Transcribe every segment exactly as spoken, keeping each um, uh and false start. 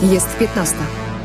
Jest piętnasta.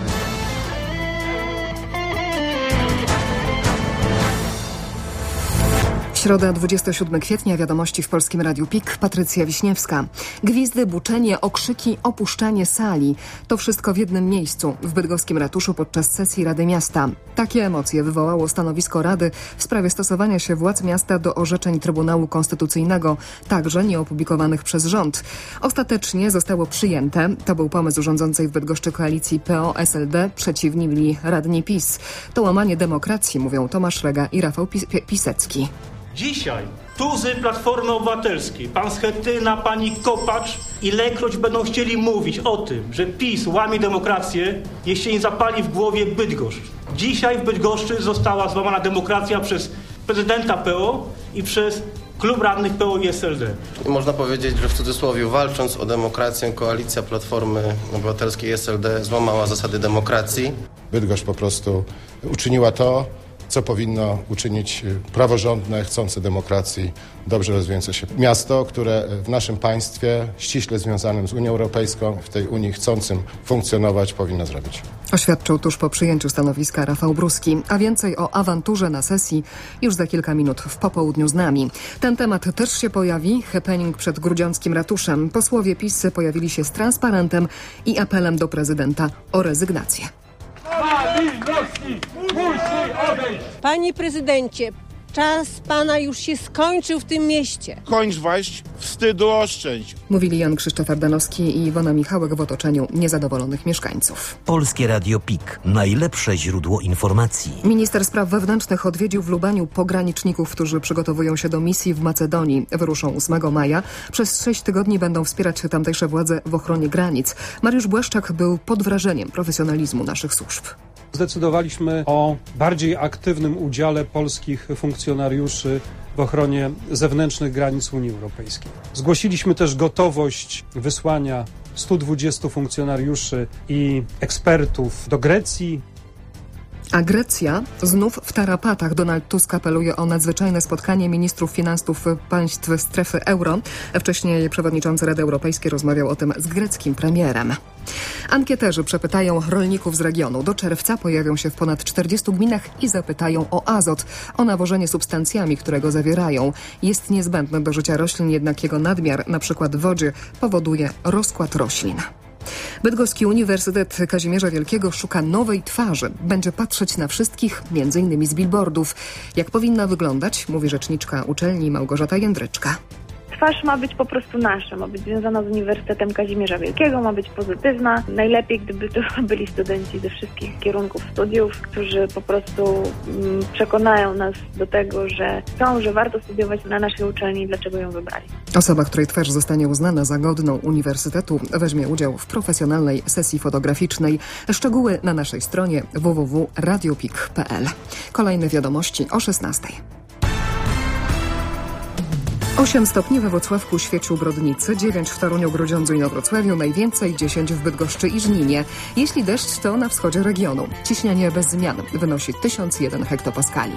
Środa, dwudziestego siódmego kwietnia, wiadomości w Polskim Radiu P I K, Patrycja Wiśniewska. Gwizdy, buczenie, okrzyki, opuszczanie sali. To wszystko w jednym miejscu, w bydgoskim ratuszu podczas sesji Rady Miasta. Takie emocje wywołało stanowisko Rady w sprawie stosowania się władz miasta do orzeczeń Trybunału Konstytucyjnego, także nieopublikowanych przez rząd. Ostatecznie zostało przyjęte. To był pomysł rządzącej w Bydgoszczy koalicji P O S L D. Przeciwni byli radni PiS. To łamanie demokracji, mówią Tomasz Rega i Rafał Pis- Pisecki. Dzisiaj tuzy Platformy Obywatelskiej, pan Schetyna, pani Kopacz, ilekroć będą chcieli mówić o tym, że PiS łamie demokrację, jeśli im zapali w głowie Bydgoszcz. Dzisiaj w Bydgoszczy została złamana demokracja przez prezydenta P O i przez klub radnych P O i S L D. Można powiedzieć, że w cudzysłowie walcząc o demokrację, koalicja Platformy Obywatelskiej i S L D złamała zasady demokracji. Bydgoszcz po prostu uczyniła to, co powinno uczynić praworządne, chcące demokracji, dobrze rozwijające się miasto, które w naszym państwie ściśle związanym z Unią Europejską, w tej Unii chcącym funkcjonować, powinno zrobić. Oświadczył tuż po przyjęciu stanowiska Rafał Bruski. A więcej o awanturze na sesji już za kilka minut w popołudniu z nami. Ten temat też się pojawi. Happening przed grudziąckim ratuszem. Posłowie PiS pojawili się z transparentem i apelem do prezydenta o rezygnację. Malinowski musi odejść! Panie prezydencie, czas pana już się skończył w tym mieście. Kończ waść, wstydu oszczędź. Mówili Jan Krzysztof Ardanowski i Iwona Michałek w otoczeniu niezadowolonych mieszkańców. Polskie Radio P I K. Najlepsze źródło informacji. Minister spraw wewnętrznych odwiedził w Lubaniu pograniczników, którzy przygotowują się do misji w Macedonii. Wyruszą ósmego maja. Przez sześć tygodni będą wspierać tamtejsze władze w ochronie granic. Mariusz Błaszczak był pod wrażeniem profesjonalizmu naszych służb. Zdecydowaliśmy o bardziej aktywnym udziale polskich funkcjonariuszy w ochronie zewnętrznych granic Unii Europejskiej. Zgłosiliśmy też gotowość wysłania stu dwudziestu funkcjonariuszy i ekspertów do Grecji. A Grecja znów w tarapatach. Donald Tusk apeluje o nadzwyczajne spotkanie ministrów finansów państw strefy euro. Wcześniej przewodniczący Rady Europejskiej rozmawiał o tym z greckim premierem. Ankieterzy przepytają rolników z regionu. Do czerwca pojawią się w ponad czterdziestu gminach i zapytają o azot, o nawożenie substancjami, które go zawierają. Jest niezbędny do życia roślin, jednak jego nadmiar, na przykład w wodzie, powoduje rozkład roślin. Bydgoski Uniwersytet Kazimierza Wielkiego szuka nowej twarzy. Będzie patrzeć na wszystkich, między innymi z billboardów. Jak powinna wyglądać, mówi rzeczniczka uczelni Małgorzata Jędryczka. Twarz ma być po prostu nasza, ma być związana z Uniwersytetem Kazimierza Wielkiego, ma być pozytywna. Najlepiej, gdyby to byli studenci ze wszystkich kierunków studiów, którzy po prostu mm, przekonają nas do tego, że chcą, że warto studiować na naszej uczelni i dlaczego ją wybrali. Osoba, której twarz zostanie uznana za godną uniwersytetu, weźmie udział w profesjonalnej sesji fotograficznej. Szczegóły na naszej stronie w w w kropka radio pik kropka p l. Kolejne wiadomości o szesnastej. osiem stopni we Włocławku, Świeciu, Brodnicy, dziewięć w Toruniu, Grudziądzu i Inowrocławiu, najwięcej dziesięć w Bydgoszczy i Żninie. Jeśli deszcz, to na wschodzie regionu. Ciśnienie bez zmian wynosi tysiąc jeden hektopaskali.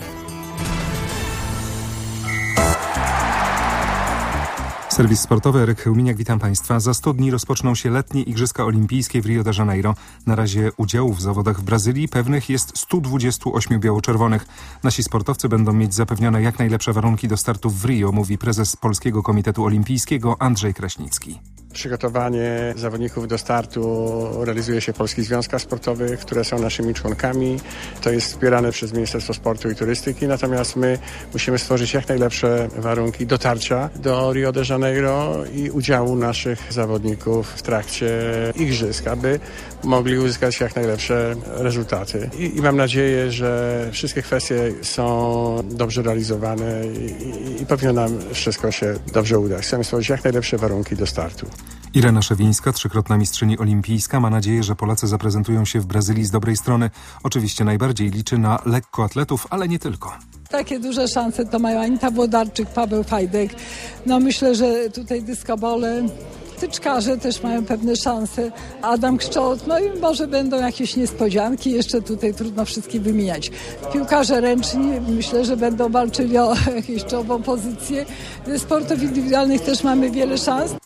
Serwis sportowy, Eryk Chełminiak, witam Państwa. Za sto dni rozpoczną się letnie Igrzyska Olimpijskie w Rio de Janeiro. Na razie udziału w zawodach w Brazylii pewnych jest stu dwudziestu ośmiu biało-czerwonych. Nasi sportowcy będą mieć zapewnione jak najlepsze warunki do startów w Rio, mówi prezes Polskiego Komitetu Olimpijskiego Andrzej Kraśnicki. Przygotowanie zawodników do startu realizuje się w Polskich Związkach Sportowych, które są naszymi członkami. To jest wspierane przez Ministerstwo Sportu i Turystyki, natomiast my musimy stworzyć jak najlepsze warunki dotarcia do Rio de Janeiro i udziału naszych zawodników w trakcie igrzysk, aby mogli uzyskać jak najlepsze rezultaty. I, i mam nadzieję, że wszystkie kwestie są dobrze realizowane i, i, i powinno nam wszystko się dobrze udać. Chcemy stworzyć jak najlepsze warunki do startu. Irena Szewińska, trzykrotna mistrzyni olimpijska, ma nadzieję, że Polacy zaprezentują się w Brazylii z dobrej strony. Oczywiście najbardziej liczy na lekkoatletów, ale nie tylko. Takie duże szanse to mają Anita Włodarczyk, Paweł Fajdek. No myślę, że tutaj dyskobole, tyczkarze też mają pewne szanse. Adam Kszczot, no i może będą jakieś niespodzianki. Jeszcze tutaj trudno wszystkich wymieniać. Piłkarze ręczni, myślę, że będą walczyli o jakąś czołową pozycję. Ze sportów indywidualnych też mamy wiele szans.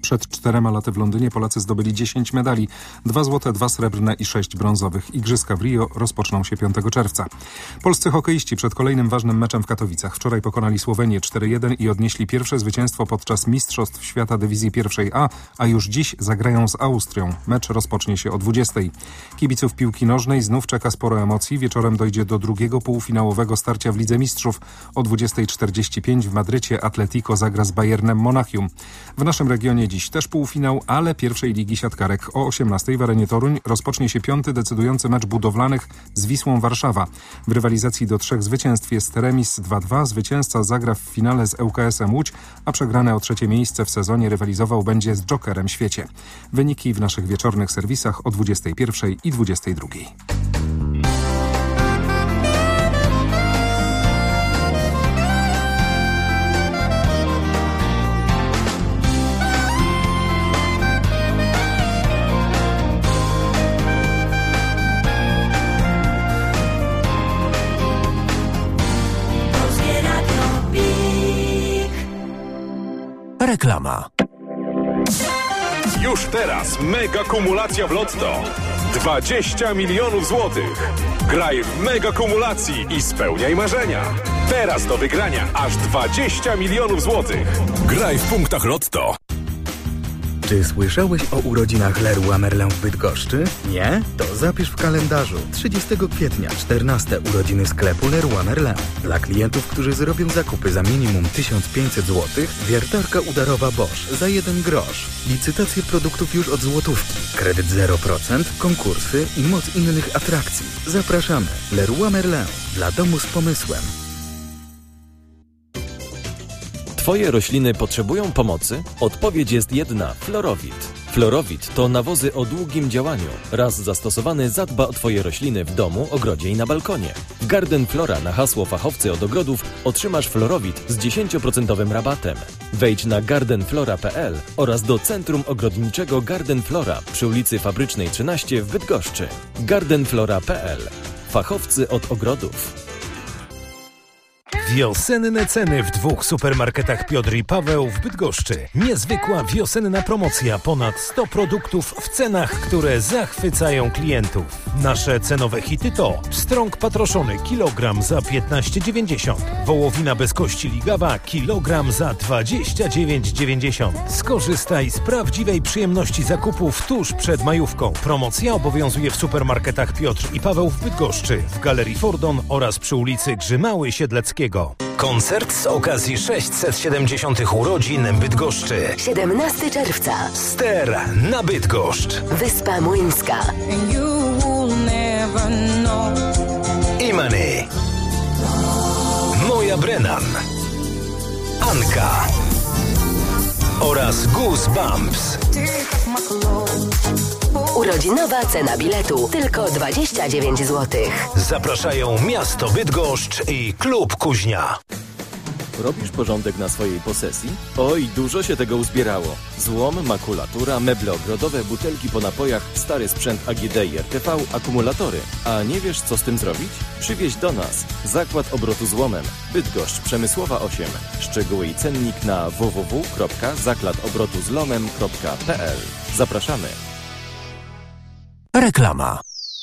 Przed czterema laty w Londynie Polacy zdobyli dziesięć medali. Dwa złote, dwa srebrne i sześć brązowych. Igrzyska w Rio rozpoczną się piątego czerwca. Polscy hokeiści przed kolejnym ważnym meczem w Katowicach. Wczoraj pokonali Słowenię cztery jeden i odnieśli pierwsze zwycięstwo podczas Mistrzostw Świata Dywizji pierwszej A, a już dziś zagrają z Austrią. Mecz rozpocznie się o dwudziestej. Kibiców piłki nożnej znów czeka sporo emocji. Wieczorem dojdzie do drugiego półfinałowego starcia w Lidze Mistrzów. O dwudziestej czterdzieści pięć w Madrycie Atletico zagra z Bayernem Monachium. W naszym regionie dziś też półfinał, ale pierwszej ligi siatkarek. O osiemnastej w Arenie Toruń rozpocznie się piąty decydujący mecz budowlanych z Wisłą Warszawa. W rywalizacji do trzech zwycięstw jest remis dwa dwa. Zwycięzca zagra w finale z ŁKS-em Łódź, a przegrane o trzecie miejsce w sezonie rywalizował będzie z Jokerem Świecie. Wyniki w naszych wieczornych serwisach o dwudziestej pierwszej i dwudziestej drugiej. Reklama. Już teraz mega kumulacja w Lotto. dwadzieścia milionów złotych. Graj w mega kumulacji i spełniaj marzenia. Teraz do wygrania aż dwadzieścia milionów złotych. Graj w punktach Lotto. Czy słyszałeś o urodzinach Leroy Merlin w Bydgoszczy? Nie? To zapisz w kalendarzu. trzydziestego kwietnia, czternaste urodziny sklepu Leroy Merlin. Dla klientów, którzy zrobią zakupy za minimum tysiąc pięćset złotych, wiertarka udarowa Bosch za jeden grosz. Licytacje produktów już od złotówki. Kredyt zero procent, konkursy i moc innych atrakcji. Zapraszamy. Leroy Merlin. Dla domu z pomysłem. Twoje rośliny potrzebują pomocy? Odpowiedź jest jedna. Fluorowid. Fluorowid to nawozy o długim działaniu. Raz zastosowany zadba o Twoje rośliny w domu, ogrodzie i na balkonie. W Garden Flora na hasło fachowcy od ogrodów otrzymasz Fluorowid z dziesięć procent rabatem. Wejdź na garden flora kropka p l oraz do Centrum Ogrodniczego Garden Flora przy ulicy Fabrycznej trzynaście w Bydgoszczy. garden flora kropka p l. Fachowcy od ogrodów. Wiosenne ceny w dwóch supermarketach Piotr i Paweł w Bydgoszczy. Niezwykła wiosenna promocja. Ponad sto produktów w cenach, które zachwycają klientów. Nasze cenowe hity to pstrąg patroszony kilogram za piętnaście dziewięćdziesiąt. Wołowina bez kości ligawa kilogram za dwadzieścia dziewięć dziewięćdziesiąt. Skorzystaj z prawdziwej przyjemności zakupów tuż przed majówką. Promocja obowiązuje w supermarketach Piotr i Paweł w Bydgoszczy, w Galerii Fordon oraz przy ulicy Grzymały Siedleckiego. Koncert z okazji sześćset siedemdziesiątych urodzin Bydgoszczy. siedemnastego czerwca. Ster na Bydgoszcz. Wyspa Młyńska. Imany. Moja Brennan. Anka. Oraz Goosebumps. Urodzinowa cena biletu tylko dwadzieścia dziewięć złotych. Zapraszają miasto Bydgoszcz i Klub Kuźnia. Robisz porządek na swojej posesji? Oj, dużo się tego uzbierało. Złom, makulatura, meble ogrodowe, butelki po napojach, stary sprzęt A G D i R T V, akumulatory. A nie wiesz, co z tym zrobić? Przywieź do nas. Zakład obrotu złomem. Bydgoszcz, Przemysłowa osiem. Szczegóły i cennik na w w w kropka zakład obrotu zlomem kropka p l. Zapraszamy. Reklama.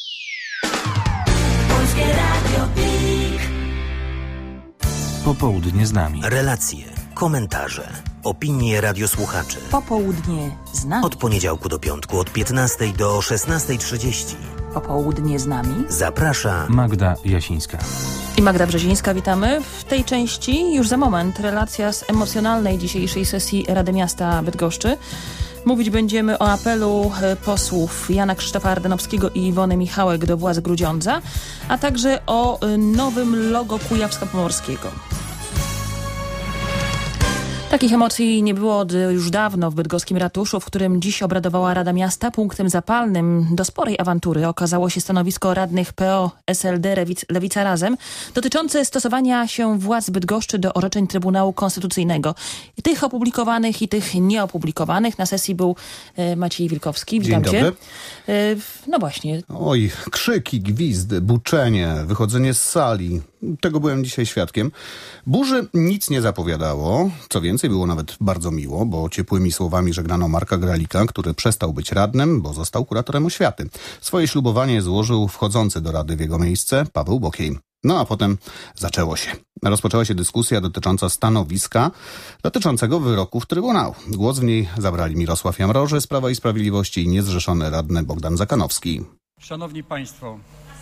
Popołudnie z nami. Relacje, komentarze, opinie radiosłuchaczy. Popołudnie z nami. Od poniedziałku do piątku, od piętnastej do szesnastej trzydzieści. Popołudnie z nami. Zaprasza Magda Jasińska. I Magda Brzezińska, witamy. W tej części już za moment relacja z emocjonalnej dzisiejszej sesji Rady Miasta Bydgoszczy. Mówić będziemy o apelu posłów Jana Krzysztofa Ardanowskiego i Iwony Michałek do władz Grudziądza, a także o nowym logo Kujawsko-Pomorskiego. Takich emocji nie było od już dawno w bydgoskim ratuszu, w którym dziś obradowała Rada Miasta. Punktem zapalnym do sporej awantury okazało się stanowisko radnych P O, S L D, Lewica Razem, dotyczące stosowania się władz Bydgoszczy do orzeczeń Trybunału Konstytucyjnego. I tych opublikowanych i tych nieopublikowanych. Na sesji był e, Maciej Wilkowski. Witam Dzień cię. dobry. E, no właśnie. Oj, krzyki, gwizdy, buczenie, wychodzenie z sali. Tego byłem dzisiaj świadkiem. Burzy nic nie zapowiadało. Co więcej, było nawet bardzo miło, bo ciepłymi słowami żegnano Marka Gralika, który przestał być radnym, bo został kuratorem oświaty. Swoje ślubowanie złożył wchodzący do rady w jego miejsce Paweł Bokiej. No a potem zaczęło się. Rozpoczęła się dyskusja dotycząca stanowiska dotyczącego wyroków Trybunału. Głos w niej zabrali Mirosław Jamroży z Prawa i Sprawiedliwości i niezrzeszony radny Bogdan Zakanowski. Szanowni Państwo,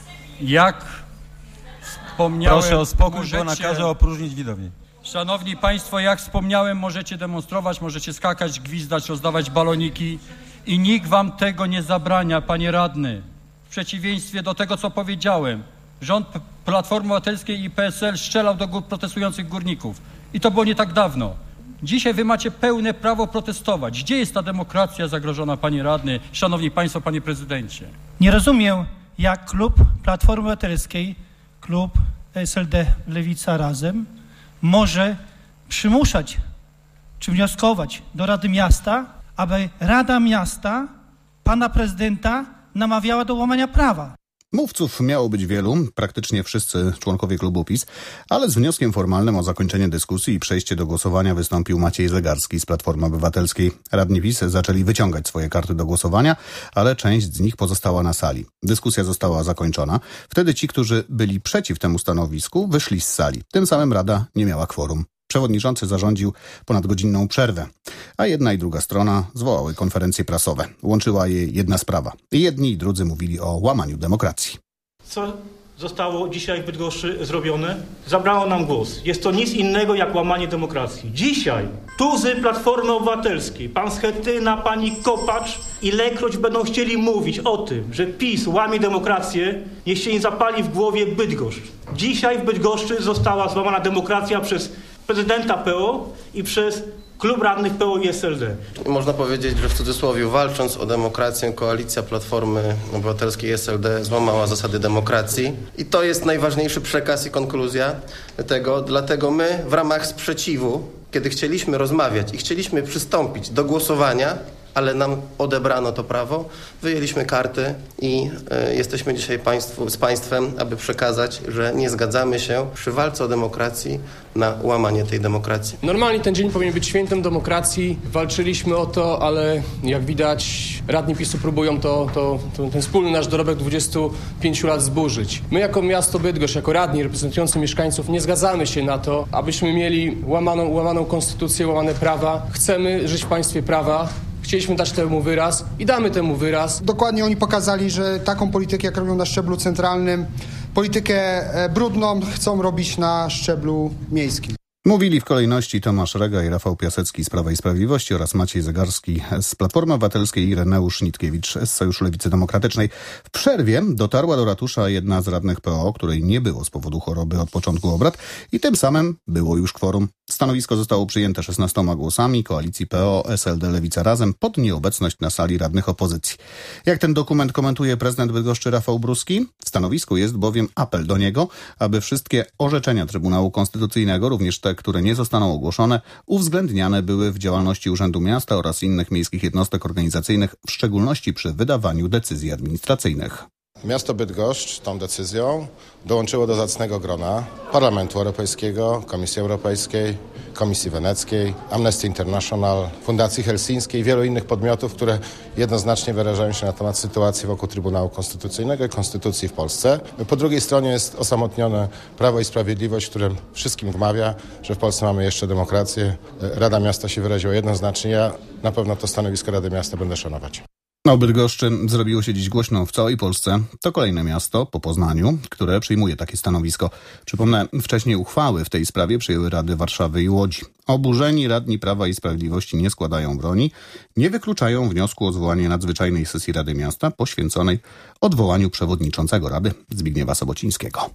jak wspomniałem... Proszę o spokój, możecie... bo nakażę opróżnić widownię. Szanowni Państwo, jak wspomniałem, możecie demonstrować, możecie skakać, gwizdać, rozdawać baloniki i nikt Wam tego nie zabrania, Panie Radny. W przeciwieństwie do tego, co powiedziałem, rząd Platformy Obywatelskiej i P S L strzelał do gór protestujących górników. I to było nie tak dawno. Dzisiaj wy macie pełne prawo protestować. Gdzie jest ta demokracja zagrożona, Panie Radny, Szanowni Państwo, Panie Prezydencie? Nie rozumiem, jak klub Platformy Obywatelskiej, klub S L D Lewica Razem może przymuszać czy wnioskować do Rady Miasta, aby Rada Miasta pana prezydenta namawiała do łamania prawa. Mówców miało być wielu, praktycznie wszyscy członkowie klubu PiS, ale z wnioskiem formalnym o zakończenie dyskusji i przejście do głosowania wystąpił Maciej Zegarski z Platformy Obywatelskiej. Radni PiS zaczęli wyciągać swoje karty do głosowania, ale część z nich pozostała na sali. Dyskusja została zakończona. Wtedy ci, którzy byli przeciw temu stanowisku, wyszli z sali. Tym samym Rada nie miała kworum. Przewodniczący zarządził ponadgodzinną przerwę, a jedna i druga strona zwołały konferencje prasowe. Łączyła je jedna sprawa. Jedni i drudzy mówili o łamaniu demokracji. Co zostało dzisiaj w Bydgoszczy zrobione? Zabrało nam głos. Jest to nic innego jak łamanie demokracji. Dzisiaj tuzy Platformy Obywatelskiej, pan Schetyna, pani Kopacz, ilekroć będą chcieli mówić o tym, że PiS łamie demokrację, niech się nie zapali w głowie Bydgoszcz. Dzisiaj w Bydgoszczy została złamana demokracja przez prezydenta P O i przez klub radnych P O i S L D. Można powiedzieć, że w cudzysłowie walcząc o demokrację, koalicja Platformy Obywatelskiej i S L D złamała zasady demokracji. I to jest najważniejszy przekaz i konkluzja tego. Dlatego my w ramach sprzeciwu, kiedy chcieliśmy rozmawiać i chcieliśmy przystąpić do głosowania, ale nam odebrano to prawo, wyjęliśmy karty i y, jesteśmy dzisiaj państwu, z państwem, aby przekazać, że nie zgadzamy się przy walce o demokracji na łamanie tej demokracji. Normalnie ten dzień powinien być świętem demokracji. Walczyliśmy o to, ale jak widać radni PiSu próbują to, to, to, ten wspólny nasz dorobek dwudziestu pięciu lat zburzyć. My jako miasto Bydgoszcz, jako radni reprezentujący mieszkańców nie zgadzamy się na to, abyśmy mieli łamaną, łamaną konstytucję, łamane prawa. Chcemy żyć w państwie prawa. Chcieliśmy dać temu wyraz i damy temu wyraz. Dokładnie oni pokazali, że taką politykę, jak robią na szczeblu centralnym, politykę brudną chcą robić na szczeblu miejskim. Mówili w kolejności Tomasz Rega i Rafał Piasecki z Prawa i Sprawiedliwości oraz Maciej Zegarski z Platformy Obywatelskiej i Ireneusz Nitkiewicz z Sojuszu Lewicy Demokratycznej. W przerwie dotarła do ratusza jedna z radnych P O, której nie było z powodu choroby od początku obrad i tym samym było już kworum. Stanowisko zostało przyjęte szesnastoma głosami koalicji P O, S L D, Lewica Razem pod nieobecność na sali radnych opozycji. Jak ten dokument komentuje prezydent Bydgoszczy Rafał Bruski? W stanowisku jest bowiem apel do niego, aby wszystkie orzeczenia Trybunału Konstytucyjnego, również te, które nie zostaną ogłoszone, uwzględniane były w działalności Urzędu Miasta oraz innych miejskich jednostek organizacyjnych, w szczególności przy wydawaniu decyzji administracyjnych. Miasto Bydgoszcz tą decyzją dołączyło do zacnego grona Parlamentu Europejskiego, Komisji Europejskiej, Komisji Weneckiej, Amnesty International, Fundacji Helsińskiej i wielu innych podmiotów, które jednoznacznie wyrażają się na temat sytuacji wokół Trybunału Konstytucyjnego i Konstytucji w Polsce. Po drugiej stronie jest osamotnione Prawo i Sprawiedliwość, które wszystkim wmawia, że w Polsce mamy jeszcze demokrację. Rada Miasta się wyraziła jednoznacznie. Ja na pewno to stanowisko Rady Miasta będę szanować. O Bydgoszczy zrobiło się dziś głośno w całej Polsce. To kolejne miasto po Poznaniu, które przyjmuje takie stanowisko. Przypomnę, wcześniej uchwały w tej sprawie przyjęły Rady Warszawy i Łodzi. Oburzeni radni Prawa i Sprawiedliwości nie składają broni, nie wykluczają wniosku o zwołanie nadzwyczajnej sesji Rady Miasta poświęconej odwołaniu przewodniczącego Rady Zbigniewa Sobocińskiego.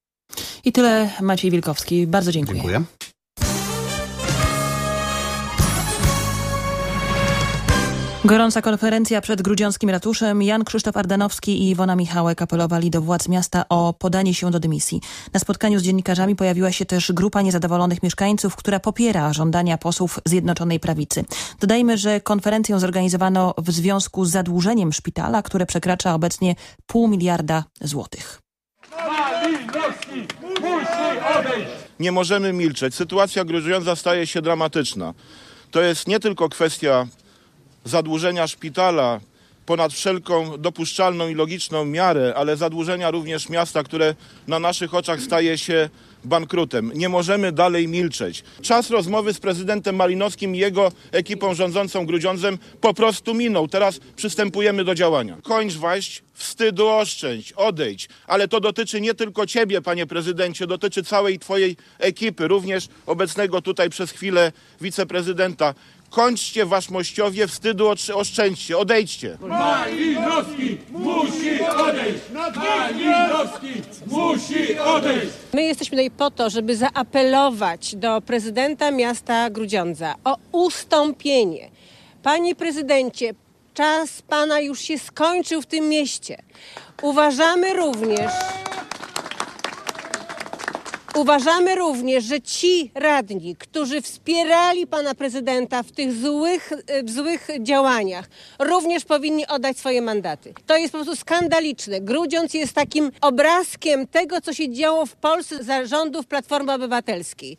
I tyle, Maciej Wilkowski. Bardzo dziękuję. Dziękuję. Gorąca konferencja przed grudziąckim ratuszem. Jan Krzysztof Ardanowski i Iwona Michałek apelowali do władz miasta o podanie się do dymisji. Na spotkaniu z dziennikarzami pojawiła się też grupa niezadowolonych mieszkańców, która popiera żądania posłów Zjednoczonej Prawicy. Dodajmy, że konferencję zorganizowano w związku z zadłużeniem szpitala, które przekracza obecnie pół miliarda złotych. Malinowski musi Nie możemy milczeć. Sytuacja Grudziądza staje się dramatyczna. To jest nie tylko kwestia zadłużenia szpitala ponad wszelką dopuszczalną i logiczną miarę, ale zadłużenia również miasta, które na naszych oczach staje się bankrutem. Nie możemy dalej milczeć. Czas rozmowy z prezydentem Malinowskim i jego ekipą rządzącą Grudziądzem po prostu minął. Teraz przystępujemy do działania. Kończ waść, wstydu oszczędź, odejdź. Ale to dotyczy nie tylko ciebie, panie prezydencie, dotyczy całej twojej ekipy, również obecnego tutaj przez chwilę wiceprezydenta. Kończcie wasz mościowie, wstydu oszczędźcie, odejdźcie. Malinowski musi odejść! Malinowski musi odejść! My jesteśmy tutaj po to, żeby zaapelować do prezydenta miasta Grudziądza o ustąpienie. Panie prezydencie, czas pana już się skończył w tym mieście. Uważamy również... Uważamy również, że ci radni, którzy wspierali pana prezydenta w tych złych, w złych działaniach, również powinni oddać swoje mandaty. To jest po prostu skandaliczne. Grudziądz jest takim obrazkiem tego, co się działo w Polsce za rządów Platformy Obywatelskiej.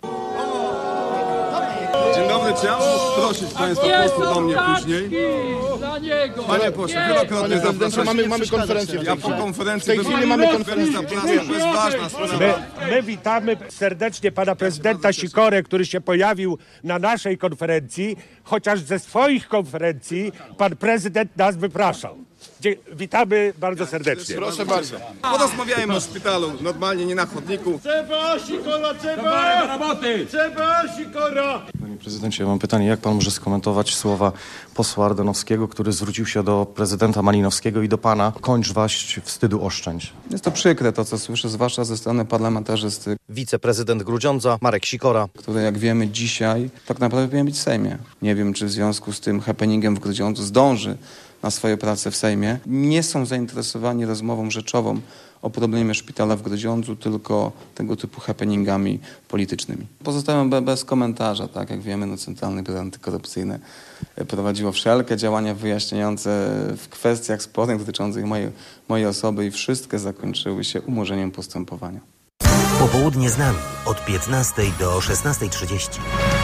Dzień dobry, czy ja mógł prosić państwa posłów do mnie później? Dla niego. Panie pośle, wielokrotnie zapraszam. Mamy, mamy konferencję. Ja po konferencji... W tej chwili mamy konferencję. To jest ważna sprawa. My, my witamy serdecznie pana prezydenta Sikorę, który się pojawił na naszej konferencji, chociaż ze swoich konferencji pan prezydent nas wypraszał. Dzie- witamy bardzo serdecznie. Proszę bardzo. Porozmawiajmy o szpitalu, normalnie, nie na chodniku. Trzeba Sikora, trzeba! Trzeba Sikora! Panie prezydencie, ja mam pytanie, jak pan może skomentować słowa posła Ardanowskiego, który zwrócił się do prezydenta Malinowskiego i do pana: kończ waść, wstydu oszczędź. Jest to przykre to, co słyszę, zwłaszcza ze strony parlamentarzysty. Wiceprezydent Grudziądza Marek Sikora, który, jak wiemy dzisiaj, tak naprawdę powinien być w Sejmie. Nie wiem, czy w związku z tym happeningiem w Grudziądzu zdąży na swoje prace w Sejmie. Nie są zainteresowani rozmową rzeczową o problemie szpitala w Grudziądzu, tylko tego typu happeningami politycznymi. Pozostałem be, bez komentarza, tak jak wiemy, no, Centralny Biuro Antykorupcyjne prowadziło wszelkie działania wyjaśniające w kwestiach spornych dotyczących mojej, mojej osoby i wszystkie zakończyły się umorzeniem postępowania. Popołudnie z nami od piętnastej do szesnastej trzydzieści.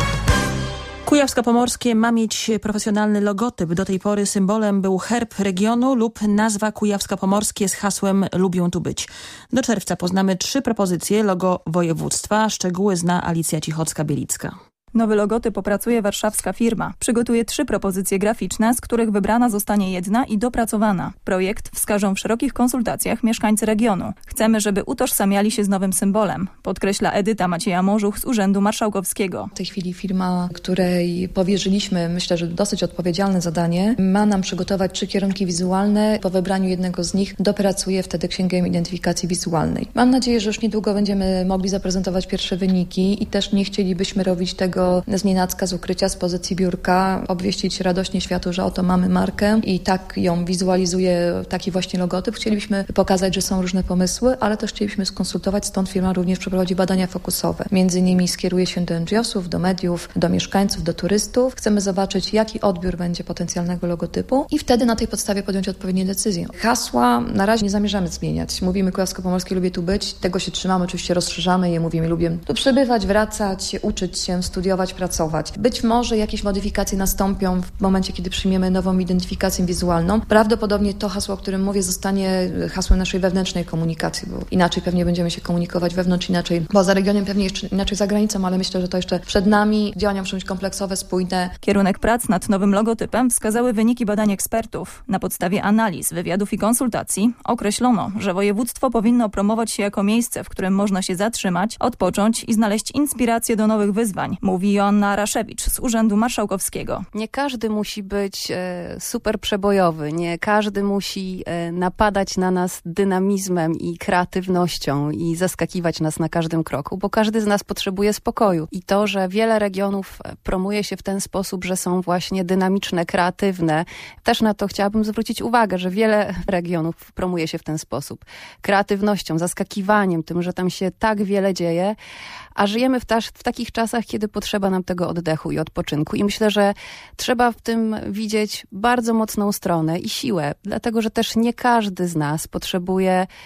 Kujawsko-Pomorskie ma mieć profesjonalny logotyp. Do tej pory symbolem był herb regionu lub nazwa Kujawsko-Pomorskie z hasłem "Lubią tu być". Do czerwca poznamy trzy propozycje logo województwa. Szczegóły zna Alicja Cichocka-Bielicka. Nowy logotyp opracuje warszawska firma. Przygotuje trzy propozycje graficzne, z których wybrana zostanie jedna i dopracowana. Projekt wskażą w szerokich konsultacjach mieszkańcy regionu. Chcemy, żeby utożsamiali się z nowym symbolem, podkreśla Edyta Macieja-Morzuch z Urzędu Marszałkowskiego. W tej chwili firma, której powierzyliśmy, myślę, że dosyć odpowiedzialne zadanie, ma nam przygotować trzy kierunki wizualne. Po wybraniu jednego z nich dopracuje wtedy księgę identyfikacji wizualnej. Mam nadzieję, że już niedługo będziemy mogli zaprezentować pierwsze wyniki i też nie chcielibyśmy robić tego z nienacka, z ukrycia, z pozycji biurka, obwieścić radośnie światu, że oto mamy markę i tak ją wizualizuje taki właśnie logotyp. Chcielibyśmy pokazać, że są różne pomysły, ale też chcielibyśmy skonsultować, stąd firma również przeprowadzi badania fokusowe. Między innymi skieruje się do en dżi osów, do mediów, do mieszkańców, do turystów. Chcemy zobaczyć, jaki odbiór będzie potencjalnego logotypu i wtedy na tej podstawie podjąć odpowiednie decyzje. Hasła na razie nie zamierzamy zmieniać. Mówimy Kujawsko-Pomorskie, lubię tu być, tego się trzymamy, oczywiście rozszerzamy je, mówimy, lubię tu przebywać, wracać, uczyć się, studiować, pracować. Być może jakieś modyfikacje nastąpią w momencie, kiedy przyjmiemy nową identyfikację wizualną. Prawdopodobnie to hasło, o którym mówię, zostanie hasłem naszej wewnętrznej komunikacji, bo inaczej pewnie będziemy się komunikować wewnątrz, inaczej poza regionem, pewnie jeszcze inaczej za granicą, ale myślę, że to jeszcze przed nami. Działania muszą być kompleksowe, spójne. Kierunek prac nad nowym logotypem wskazały wyniki badań ekspertów. Na podstawie analiz, wywiadów i konsultacji określono, że województwo powinno promować się jako miejsce, w którym można się zatrzymać, odpocząć i znaleźć inspirację do nowych wyzwań, mówi Joanna Raszewicz z Urzędu Marszałkowskiego. Nie każdy musi być e, super przebojowy, nie każdy musi e, napadać na nas dynamizmem i kreatywnością i zaskakiwać nas na każdym kroku, bo każdy z nas potrzebuje spokoju. I to, że wiele regionów promuje się w ten sposób, że są właśnie dynamiczne, kreatywne, też na to chciałabym zwrócić uwagę, że wiele regionów promuje się w ten sposób. Kreatywnością, zaskakiwaniem, tym, że tam się tak wiele dzieje, a żyjemy w, ta- w takich czasach, kiedy potrzeba nam tego oddechu i odpoczynku. I myślę, że trzeba w tym widzieć bardzo mocną stronę i siłę, dlatego że też nie każdy z nas potrzebuje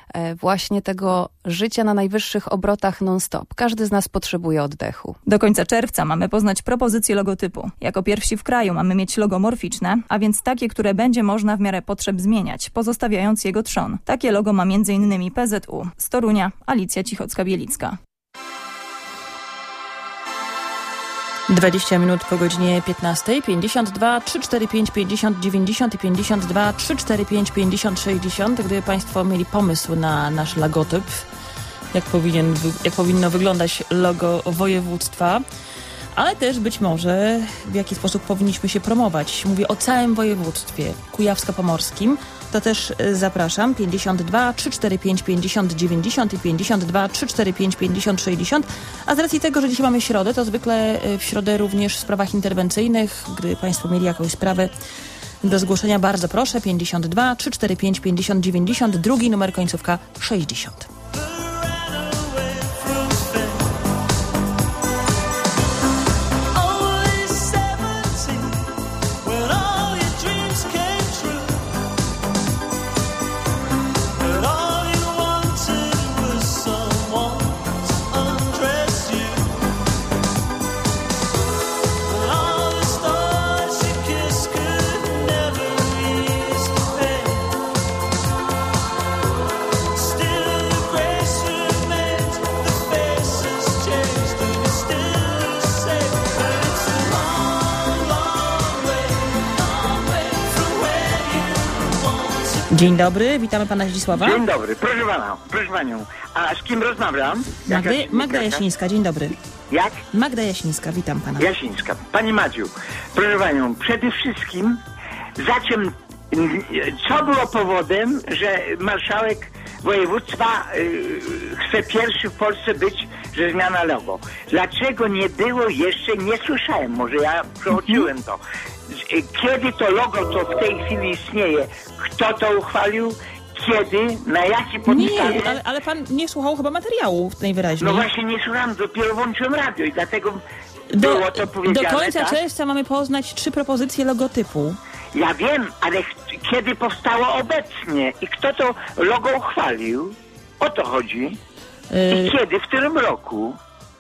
właśnie tego życia na najwyższych obrotach non-stop. Każdy z nas potrzebuje oddechu. Do końca czerwca mamy poznać propozycję logotypu. Jako pierwsi w kraju mamy mieć logo morficzne, a więc takie, które będzie można w miarę potrzeb zmieniać, pozostawiając jego trzon. Takie logo ma między innymi P Z U. Z Torunia Alicja Cichocka-Bielicka. dwadzieścia minut po godzinie piętnastej, pięćdziesiąt dwa, trzysta czterdzieści pięć, pięćdziesiąt dziewięćdziesiąt i pięćdziesiąt dwa, trzysta czterdzieści pięć, pięćdziesiąt sześćdziesiąt. Gdyby Państwo mieli pomysł na nasz logotyp, jak, powinien, jak powinno wyglądać logo województwa, ale też być może w jaki sposób powinniśmy się promować. Mówię o całym województwie kujawsko-pomorskim. To też zapraszam. pięćdziesiąt dwa, trzysta czterdzieści pięć, pięćdziesiąt dziewięćdziesiąt i pięćdziesiąt dwa, trzysta czterdzieści pięć, pięćdziesiąt sześćdziesiąt. A z racji tego, że dzisiaj mamy środę, to zwykle w środę również w sprawach interwencyjnych, gdy Państwo mieli jakąś sprawę do zgłoszenia, bardzo proszę. pięćdziesiąt dwa, trzysta czterdzieści pięć, pięćdziesiąt dziewięćdziesiąt. Drugi numer końcówka sześćdziesiąt. Dzień dobry, witamy pana Zdzisława. Dzień dobry, proszę pana, proszę panią. A z kim rozmawiam? Magda, Magda Jasińska, dzień dobry. Jak? Magda Jasińska, witam pana. Jasińska. Pani Madziu, proszę panią, przede wszystkim za czym, co było powodem, że marszałek województwa y, chce pierwszy w Polsce być, że zmiana logo. Dlaczego nie było jeszcze, nie słyszałem, może ja przeoczyłem to. Kiedy to logo, co w tej chwili istnieje, kto to uchwalił, kiedy, na jakiej podstawie... Nie, ale, ale pan nie słuchał chyba materiału najwyraźniej. No właśnie nie słucham, dopiero włączyłem radio i dlatego do, było to powiedziane. Do końca tak? czerwca mamy poznać trzy propozycje logotypu. Ja wiem, ale ch- kiedy powstało obecnie i kto to logo uchwalił? O to chodzi. Yy... I kiedy? W którym roku?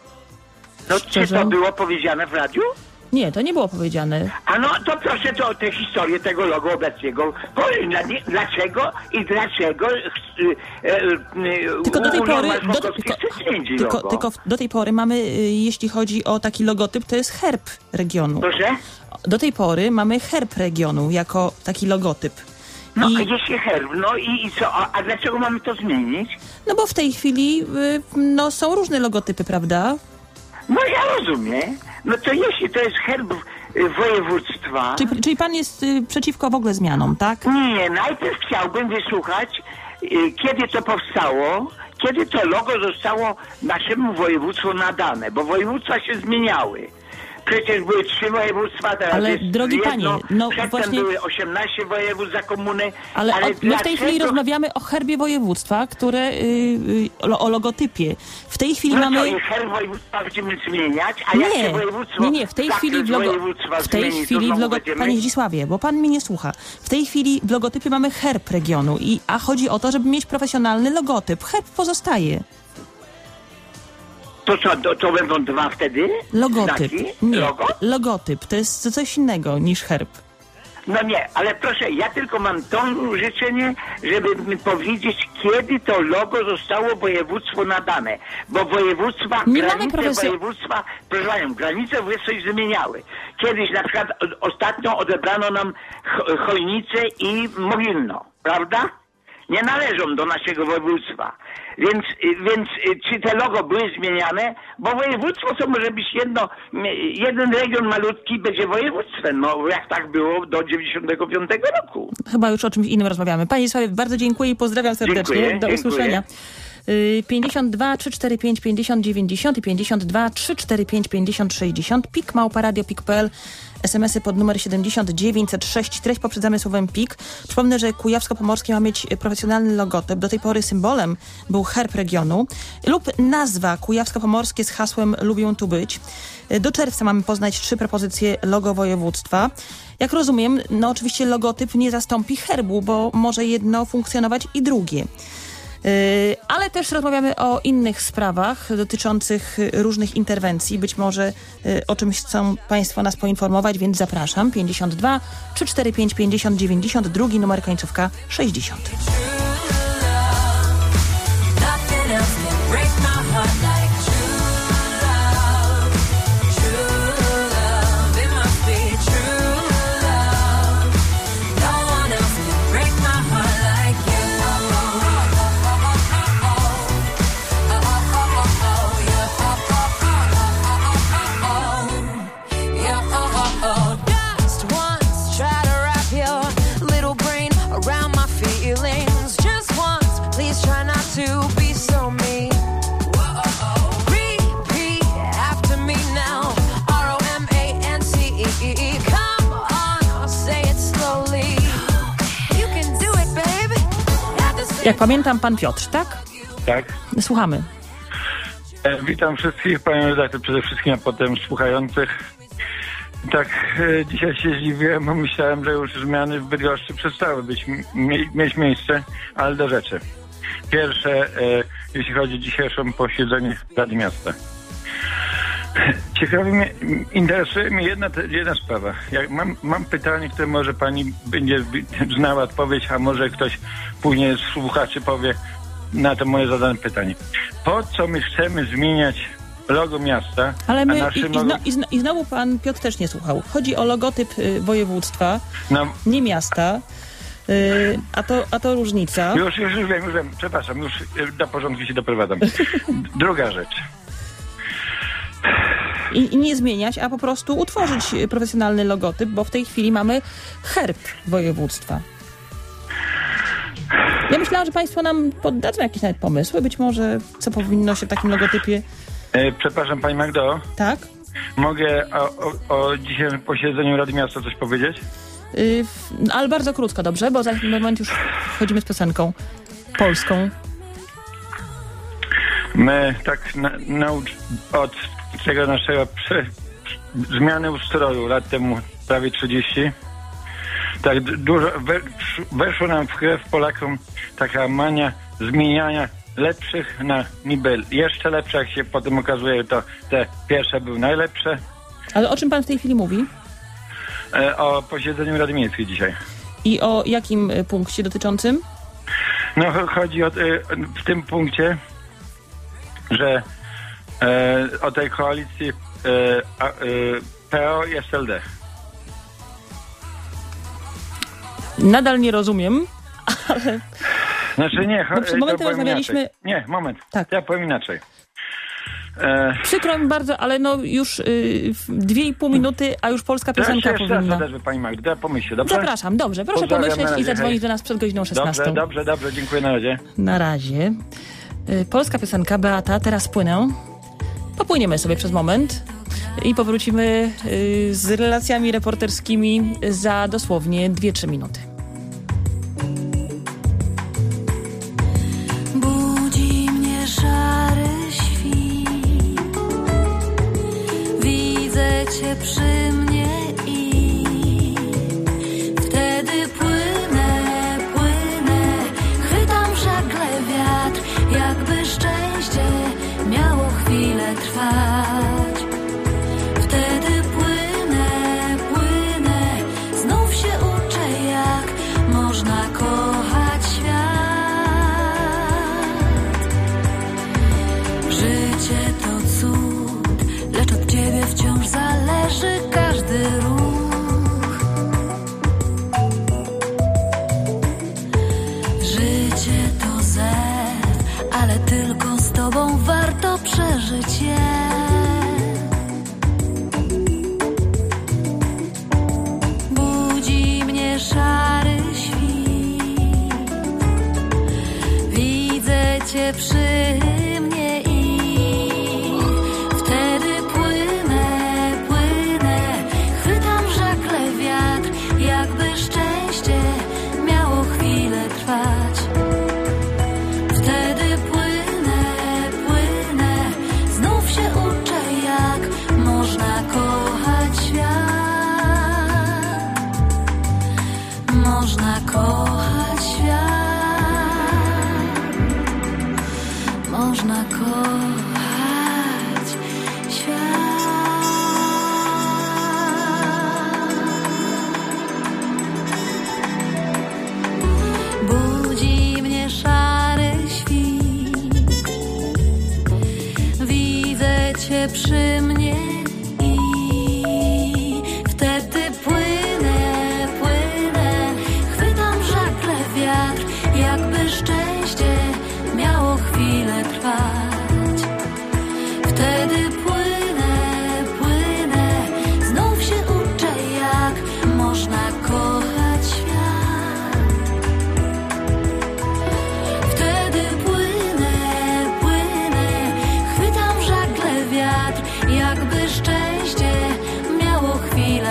No Szczerze? czy to było powiedziane w radiu? Nie, to nie było powiedziane. A no to proszę to, tę historię tego logo obecnego. Powiem, dla, dlaczego i dlaczego e, e, tylko do tej pory do, tylko, tylko, tylko do tej pory mamy, jeśli chodzi o taki logotyp, to jest herb regionu. Proszę? Do tej pory mamy herb regionu jako taki logotyp. No, I... a jeśli herb, no i, i co? A, a dlaczego mamy to zmienić? No bo w tej chwili no, są różne logotypy, prawda? No ja rozumiem. No to jeśli to jest herb y, województwa... Czyli, czyli pan jest y, przeciwko w ogóle zmianom, tak? Nie, najpierw chciałbym wysłuchać, y, kiedy to powstało, kiedy to logo zostało naszemu województwu nadane, bo województwa się zmieniały. Przecież były trzy województwa, teraz ale jest drogi jedno, panie, no przedtem właśnie... były osiemnaście województw za komuny. Ale, ale o, my w tej chwili rozmawiamy o herbie województwa, które yy, yy, o logotypie. W tej chwili no mamy... No i herb województwa będziemy zmieniać, a nie, jak się województwo... Nie, nie, w tej chwili w, logo... w tej zmieni, chwili w logo... będziemy... Panie Zdzisławie, bo pan mnie nie słucha. W tej chwili w logotypie mamy herb regionu, i, a chodzi o to, żeby mieć profesjonalny logotyp. Herb pozostaje. To co, to, to będą dwa wtedy? Logotyp. Znaki? Nie, Logo? logotyp. To jest coś innego niż herb. No nie, ale proszę, ja tylko mam to życzenie, żeby mi powiedzieć, kiedy to logo zostało województwu nadane. Bo województwa, nie granice profesor... województwa, proszę panią, granice coś zmieniały. Kiedyś na przykład ostatnio odebrano nam Chojnice i Mogilno, prawda? Nie należą do naszego województwa. Więc, więc czy te logo były zmieniane? Bo województwo to może być jedno, jeden region malutki będzie województwem, no jak tak było do dziewięćdziesiątego piątego roku. Chyba już o czymś innym rozmawiamy. Panie Zdzisławie, bardzo dziękuję i pozdrawiam serdecznie. Dziękuję, do dziękuję. usłyszenia. pięćdziesiąt dwa, trzysta czterdzieści pięć, pięćdziesiąt dziewięćdziesiąt i pięćdziesiąt dwa, trzysta czterdzieści pięć, pięćdziesiąt sześćdziesiąt. Pik, małpa radio, pik kropka p l. es em esy pod numer siedemdziesiąt dziewięć zero sześć. Treść poprzedzamy słowem pik. Przypomnę, że Kujawsko-Pomorskie ma mieć profesjonalny logotyp. Do tej pory symbolem był herb regionu lub nazwa Kujawsko-Pomorskie z hasłem Lubią tu być. Do czerwca mamy poznać trzy propozycje logo województwa. Jak rozumiem, no oczywiście logotyp nie zastąpi herbu, bo może jedno funkcjonować i drugie. Ale też rozmawiamy o innych sprawach dotyczących różnych interwencji. Być może o czymś chcą Państwo nas poinformować, więc zapraszam. pięćdziesiąt dwa trzy cztery pięć pięćdziesiąt dziewięćdziesiąt, drugi numer końcówka sześćdziesiąt. Jak pamiętam, pan Piotr, tak? Tak. Słuchamy. E, witam wszystkich, panią redaktor, przede wszystkim, a potem słuchających. Tak, e, dzisiaj się zdziwiłem, bo myślałem, że już zmiany w Bydgoszczy przestały być, mie- mieć miejsce, ale do rzeczy. Pierwsze, e, jeśli chodzi o dzisiejsze posiedzenie Rady Miasta. Ciekawi mnie, interesuje mnie jedna, jedna sprawa. Jak mam, mam pytanie, które może pani będzie znała odpowiedź, a może ktoś później z słuchaczy powie na to moje zadane pytanie. Po co my chcemy zmieniać logo miasta? Ale my, a naszym i, i, logo... zno, i, zno, i znowu pan Piotr też nie słuchał. Chodzi o logotyp y, województwa, no. nie miasta. Yy, a, to, a to różnica. Już, już, już wiem, już wiem. Przepraszam, już do porządku się doprowadzam. Druga rzecz. I, I nie zmieniać, a po prostu utworzyć profesjonalny logotyp, bo w tej chwili mamy herb województwa. Ja myślałam, że państwo nam poddadzą jakieś nawet pomysły, być może co powinno się w takim logotypie... E, przepraszam, pani Magdo. Tak? Mogę o, o, o dzisiejszym posiedzeniu Rady Miasta coś powiedzieć? Yy, ale bardzo krótko, dobrze? Bo za moment już wchodzimy z piosenką polską. My tak na, naucz, od tego naszego prze, zmiany ustroju lat temu prawie trzydzieści, tak dużo we, weszło nam w krew Polakom taka mania zmieniania lepszych na niby jeszcze lepsze, jak się potem okazuje, to te pierwsze były najlepsze. Ale o czym pan w tej chwili mówi? E, o posiedzeniu Rady Miejskiej dzisiaj. I o jakim punkcie dotyczącym? No chodzi o, e, w tym punkcie, że e, o tej koalicji e, a, e, P O i S L D. Nadal nie rozumiem, ale... Znaczy nie, bo przed momentem rozmawialiśmy... Inaczej. Nie, moment, tak. Ja powiem inaczej. E... Przykro mi bardzo, ale no już y, dwie i pół minuty, a już polska piosenka ja się powinna... Teraz odezwę, pani Magda, pomyślcie, dobrze? Zapraszam, dobrze, proszę Pozdrawiam, pomyśleć i zadzwonić hej. do nas przed godziną szesnastą. Dobrze, dobrze, dobrze, dziękuję, na razie. Na razie. Y, polska piosenka, Beata, teraz płynę. Popłyniemy sobie przez moment i powrócimy y, z relacjami reporterskimi za dosłownie dwie trzy minuty. Budzi mnie szary świt, widzę cię przy mnie i wtedy płynę, płynę, chwytam w żagle wiatr, jakby szczęście miało chwilę trwać. Wtedy płynę, płynę, znów się uczę, jak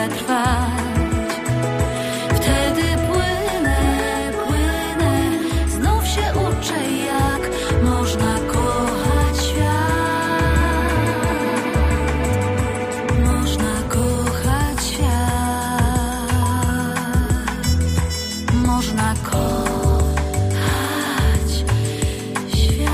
chwilę trwać. Wtedy płynę, płynę, znów się uczę, jak można kochać świat. Można kochać świat. Można kochać świat.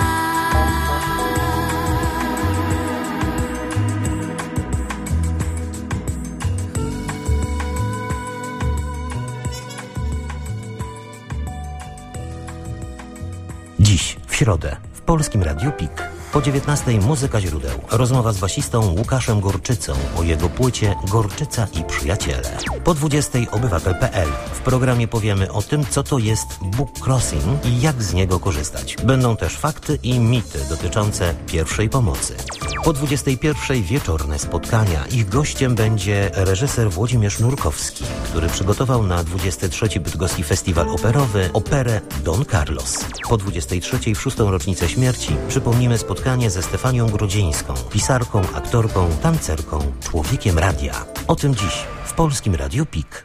Dziś, w środę, w Polskim Radiu P I K. Po dziewiętnastej muzyka źródeł. Rozmowa z basistą Łukaszem Gorczycą o jego płycie Gorczyca i przyjaciele. Po dwudziestej obywatel kropka p l. W programie powiemy o tym, co to jest book crossing i jak z niego korzystać. Będą też fakty i mity dotyczące pierwszej pomocy. Po dwudziestej pierwszej wieczorne spotkania. Ich gościem będzie reżyser Włodzimierz Nurkowski, który przygotował na dwudziesty trzeci Bydgoski Festiwal Operowy operę Don Carlos. Po dwudziestej trzeciej w szóstą rocznicę śmierci przypomnimy spotkanie ze Stefanią Grodzieńską, pisarką, aktorką, tancerką, człowiekiem radia. O tym dziś w Polskim Radiu P I K.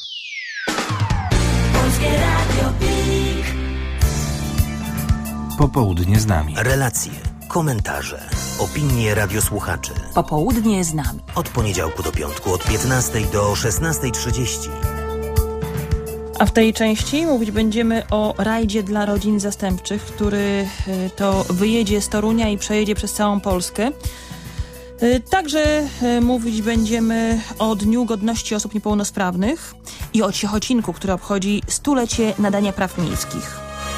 Polskie Radio P I K. Popołudnie z nami. Relacje, komentarze, opinie radiosłuchaczy. Popołudnie z nami. Od poniedziałku do piątku od piętnastej do szesnastej trzydzieści. A w tej części mówić będziemy o rajdzie dla rodzin zastępczych, który to wyjedzie z Torunia i przejedzie przez całą Polskę. Także mówić będziemy o Dniu Godności Osób Niepełnosprawnych i o Ciechocinku, który obchodzi stulecie nadania praw miejskich.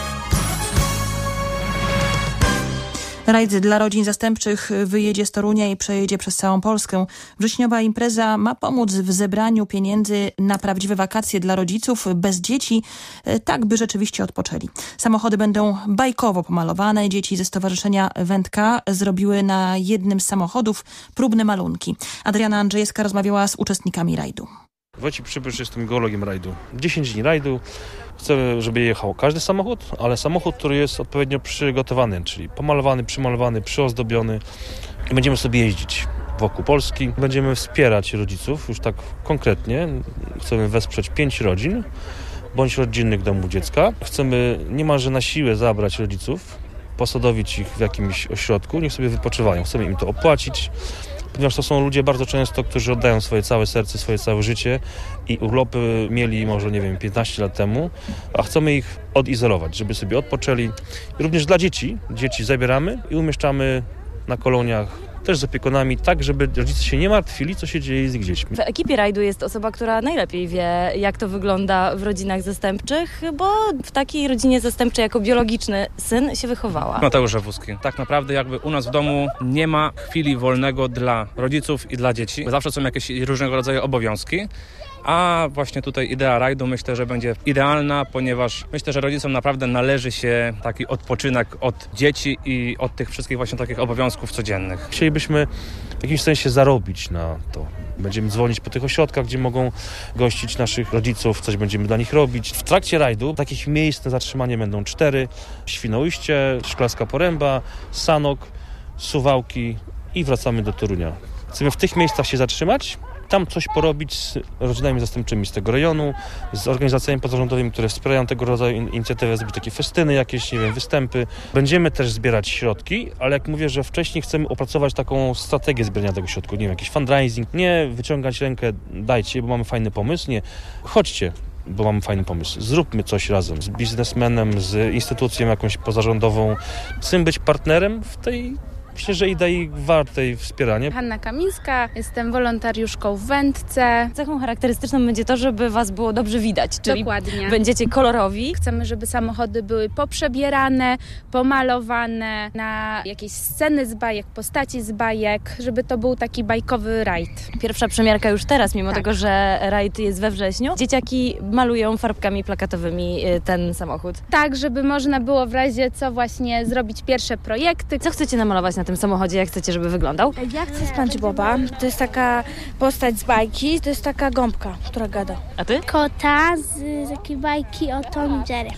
Rajd dla rodzin zastępczych wyjedzie z Torunia i przejedzie przez całą Polskę. Wrześniowa impreza ma pomóc w zebraniu pieniędzy na prawdziwe wakacje dla rodziców bez dzieci, tak by rzeczywiście odpoczęli. Samochody będą bajkowo pomalowane. Dzieci ze Stowarzyszenia Wędka zrobiły na jednym z samochodów próbne malunki. Adriana Andrzejewska rozmawiała z uczestnikami rajdu. Wojciech Przybysz, jestem geologiem rajdu. dziesięć dni rajdu. Chcemy, żeby jechał każdy samochód, ale samochód, który jest odpowiednio przygotowany, czyli pomalowany, przymalowany, przyozdobiony. I będziemy sobie jeździć wokół Polski. Będziemy wspierać rodziców, już tak konkretnie. Chcemy wesprzeć pięć rodzin, bądź rodzinnych domów dziecka. Chcemy niemalże na siłę zabrać rodziców, posadowić ich w jakimś ośrodku, niech sobie wypoczywają. Chcemy im to opłacić, ponieważ to są ludzie bardzo często, którzy oddają swoje całe serce, swoje całe życie i urlopy mieli może, nie wiem, piętnaście lat temu, a chcemy ich odizolować, żeby sobie odpoczęli. I również dla dzieci. Dzieci zabieramy i umieszczamy na koloniach, też z opiekunami, tak, żeby rodzice się nie martwili, co się dzieje z ich dziećmi. W ekipie rajdu jest osoba, która najlepiej wie, jak to wygląda w rodzinach zastępczych, bo w takiej rodzinie zastępczej jako biologiczny syn się wychowała. Mateusz Żawuski. Tak naprawdę jakby u nas w domu nie ma chwili wolnego dla rodziców i dla dzieci. Zawsze są jakieś różnego rodzaju obowiązki. A właśnie tutaj idea rajdu myślę, że będzie idealna, ponieważ myślę, że rodzicom naprawdę należy się taki odpoczynek od dzieci i od tych wszystkich właśnie takich obowiązków codziennych. Chcielibyśmy w jakimś sensie zarobić na to. Będziemy dzwonić po tych ośrodkach, gdzie mogą gościć naszych rodziców, coś będziemy dla nich robić. W trakcie rajdu takich miejsc na zatrzymanie będą cztery. Świnoujście, Szklarska Poręba, Sanok, Suwałki i wracamy do Torunia. Chcemy w tych miejscach się zatrzymać, tam coś porobić z rodzinami zastępczymi z tego rejonu, z organizacjami pozarządowymi, które wspierają tego rodzaju inicjatywy, zrobić takie festyny jakieś, nie wiem, występy. Będziemy też zbierać środki, ale jak mówię, że wcześniej chcemy opracować taką strategię zbierania tego środku, nie wiem, jakiś fundraising, nie wyciągać rękę, dajcie, bo mamy fajny pomysł, nie, chodźcie, bo mamy fajny pomysł. Zróbmy coś razem z biznesmenem, z instytucją jakąś pozarządową. Chcemy być partnerem w tej, myślę, że idei wartej wspierania. Hanna Kamińska, jestem wolontariuszką w Wędce. Cechą charakterystyczną będzie to, żeby was było dobrze widać, czyli Dokładnie. będziecie kolorowi. Chcemy, żeby samochody były poprzebierane, pomalowane na jakieś sceny z bajek, postaci z bajek, żeby to był taki bajkowy rajd. Pierwsza przymiarka już teraz, mimo tak. tego, że rajd jest we wrześniu. Dzieciaki malują farbkami plakatowymi ten samochód. Tak, żeby można było w razie co właśnie zrobić pierwsze projekty. Co chcecie namalować na tym samochodzie, jak chcecie, żeby wyglądał? Ja chcę SpongeBoba. To jest taka postać z bajki, to jest taka gąbka, która gada. A ty? Kota z takiej bajki o Tom i Jerry.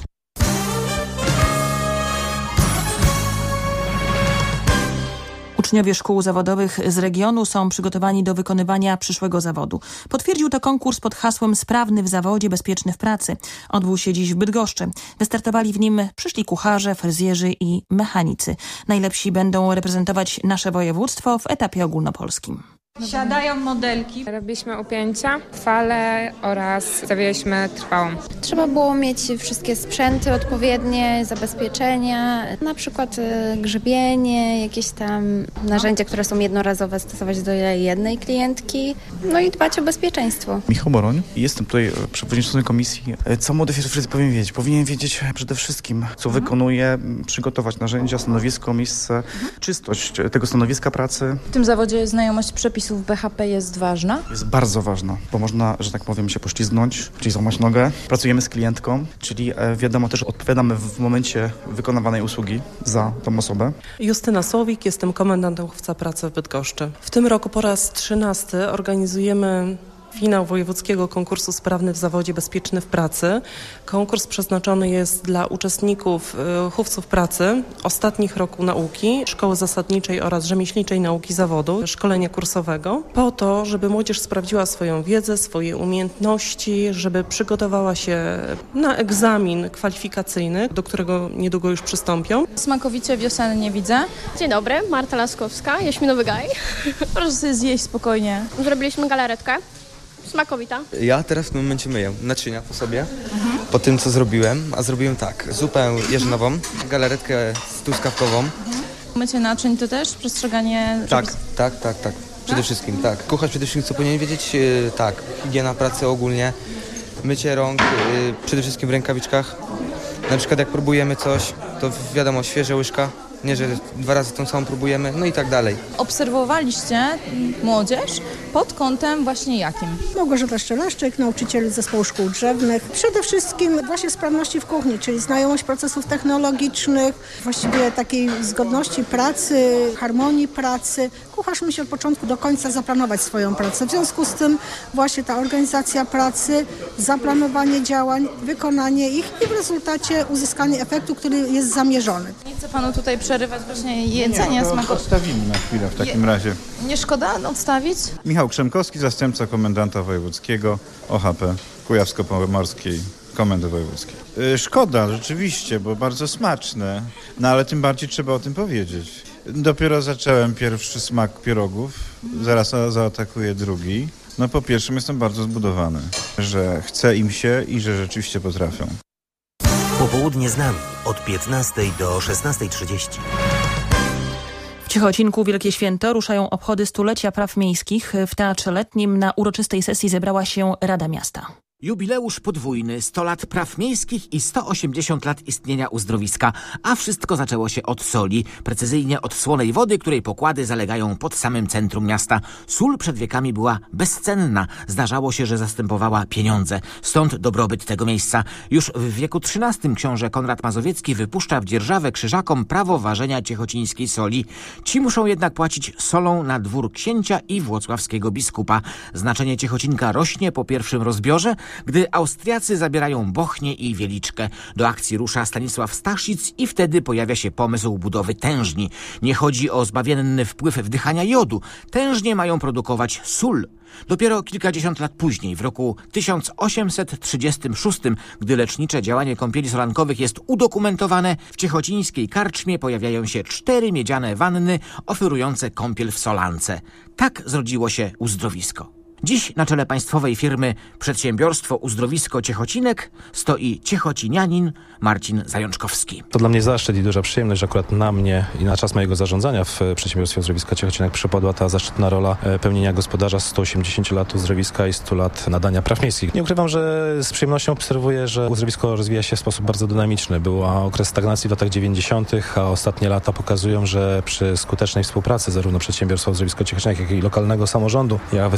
Uczniowie szkół zawodowych z regionu są przygotowani do wykonywania przyszłego zawodu. Potwierdził to konkurs pod hasłem Sprawny w zawodzie, bezpieczny w pracy. Odbył się dziś w Bydgoszczy. Wystartowali w nim przyszli kucharze, fryzjerzy i mechanicy. Najlepsi będą reprezentować nasze województwo w etapie ogólnopolskim. Siadają modelki. Robiliśmy upięcia, fale oraz zawijaliśmy trwałą. Trzeba było mieć wszystkie sprzęty odpowiednie, zabezpieczenia, na przykład grzebienie, jakieś tam narzędzia, które są jednorazowe, stosować do jednej klientki, no i dbać o bezpieczeństwo. Michał Boroń, jestem tutaj przewodniczącym komisji. Co młody fryzjer powinien wiedzieć? Powinien wiedzieć przede wszystkim, co mhm. wykonuje, przygotować narzędzia, stanowisko, miejsce, mhm. czystość tego stanowiska pracy. W tym zawodzie znajomość przepisów B H P jest ważna? Jest bardzo ważna, bo można, że tak powiem, się poślizgnąć, czyli złamać nogę. Pracujemy z klientką, czyli wiadomo też odpowiadamy w momencie wykonywanej usługi za tą osobę. Justyna Słowik, jestem komendantem chówca pracy w Bydgoszczy. W tym roku po raz trzynasty organizujemy finał wojewódzkiego konkursu Sprawny w zawodzie, bezpieczny w pracy. Konkurs przeznaczony jest dla uczestników y, chówców pracy ostatnich roku nauki, szkoły zasadniczej oraz rzemieślniczej nauki zawodu, szkolenia kursowego, po to, żeby młodzież sprawdziła swoją wiedzę, swoje umiejętności, żeby przygotowała się na egzamin kwalifikacyjny, do którego niedługo już przystąpią. Smakowicie wiosennie widzę. Dzień dobry, Marta Laskowska, jaśminowy gaj. Proszę sobie zjeść spokojnie. Zrobiliśmy galaretkę. Smakowita. Ja teraz w tym momencie myję naczynia po sobie, mhm. po tym co zrobiłem, a zrobiłem tak, zupę jeżynową, galaretkę truskawkową. Mhm. Mycie naczyń to też przestrzeganie... Tak, tak, tak, tak, przede tak? wszystkim, tak. Kucharz przede wszystkim co powinien wiedzieć, yy, tak, higiena pracy ogólnie, mycie rąk, yy, przede wszystkim w rękawiczkach. Na przykład jak próbujemy coś, to wiadomo, świeże łyżka. Nie, że dwa razy tą samą próbujemy, no i tak dalej. Obserwowaliście młodzież pod kątem właśnie jakim? Małgorzata Szczelaszczyk, nauczyciel zespołu szkół drzewnych. Przede wszystkim właśnie sprawności w kuchni, czyli znajomość procesów technologicznych, właściwie takiej zgodności pracy, harmonii pracy. Kucharz musi od początku do końca zaplanować swoją pracę. W związku z tym właśnie ta organizacja pracy, zaplanowanie działań, wykonanie ich i w rezultacie uzyskanie efektu, który jest zamierzony. Nie chcę panu tutaj przerywać właśnie jedzenia smaku. Odstawimy na chwilę w takim Je... razie. Nie szkoda odstawić? Michał Krzemkowski, zastępca komendanta wojewódzkiego O H P Kujawsko-Pomorskiej Komendy Wojewódzkiej. Yy, szkoda, rzeczywiście, bo bardzo smaczne, no ale tym bardziej trzeba o tym powiedzieć. Dopiero zacząłem pierwszy smak pierogów, zaraz zaatakuję drugi. No po pierwszym jestem bardzo zbudowany, że chce im się i że rzeczywiście potrafią. Popołudnie z nami od piętnastej do szesnastej trzydzieści. W Ciechocinku Wielkie Święto ruszają obchody stulecia praw miejskich. W Teatrze Letnim na uroczystej sesji zebrała się Rada Miasta. Jubileusz podwójny, sto lat praw miejskich i sto osiemdziesiąt lat istnienia uzdrowiska. A wszystko zaczęło się od soli, precyzyjnie od słonej wody, której pokłady zalegają pod samym centrum miasta. Sól przed wiekami była bezcenna. Zdarzało się, że zastępowała pieniądze. Stąd dobrobyt tego miejsca. Już w wieku trzynastym książę Konrad Mazowiecki wypuszcza w dzierżawę krzyżakom prawo ważenia ciechocińskiej soli. Ci muszą jednak płacić solą na dwór księcia i włocławskiego biskupa. Znaczenie Ciechocinka rośnie po pierwszym rozbiorze, gdy Austriacy zabierają Bochnię i Wieliczkę. Do akcji rusza Stanisław Staszic i wtedy pojawia się pomysł budowy tężni. Nie chodzi o zbawienny wpływ wdychania jodu. Tężnie mają produkować sól. Dopiero kilkadziesiąt lat później, w roku tysiąc osiemset trzydziestym szóstym, gdy lecznicze działanie kąpieli solankowych jest udokumentowane, w ciechocińskiej karczmie pojawiają się cztery miedziane wanny oferujące kąpiel w solance. Tak zrodziło się uzdrowisko. Dziś na czele państwowej firmy Przedsiębiorstwo Uzdrowisko Ciechocinek stoi ciechocinianin Marcin Zajączkowski. To dla mnie zaszczyt i duża przyjemność, że akurat na mnie i na czas mojego zarządzania w Przedsiębiorstwie Uzdrowisko Ciechocinek przypadła ta zaszczytna rola pełnienia gospodarza sto osiemdziesięciu lat uzdrowiska i stu lat nadania praw miejskich. Nie ukrywam, że z przyjemnością obserwuję, że uzdrowisko rozwija się w sposób bardzo dynamiczny. Był okres stagnacji w latach dziewięćdziesiątych, a ostatnie lata pokazują, że przy skutecznej współpracy zarówno Przedsiębiorstwa Uzdrowisko Ciechocinek, jak i lokalnego samorządu, ja występuję w charakterze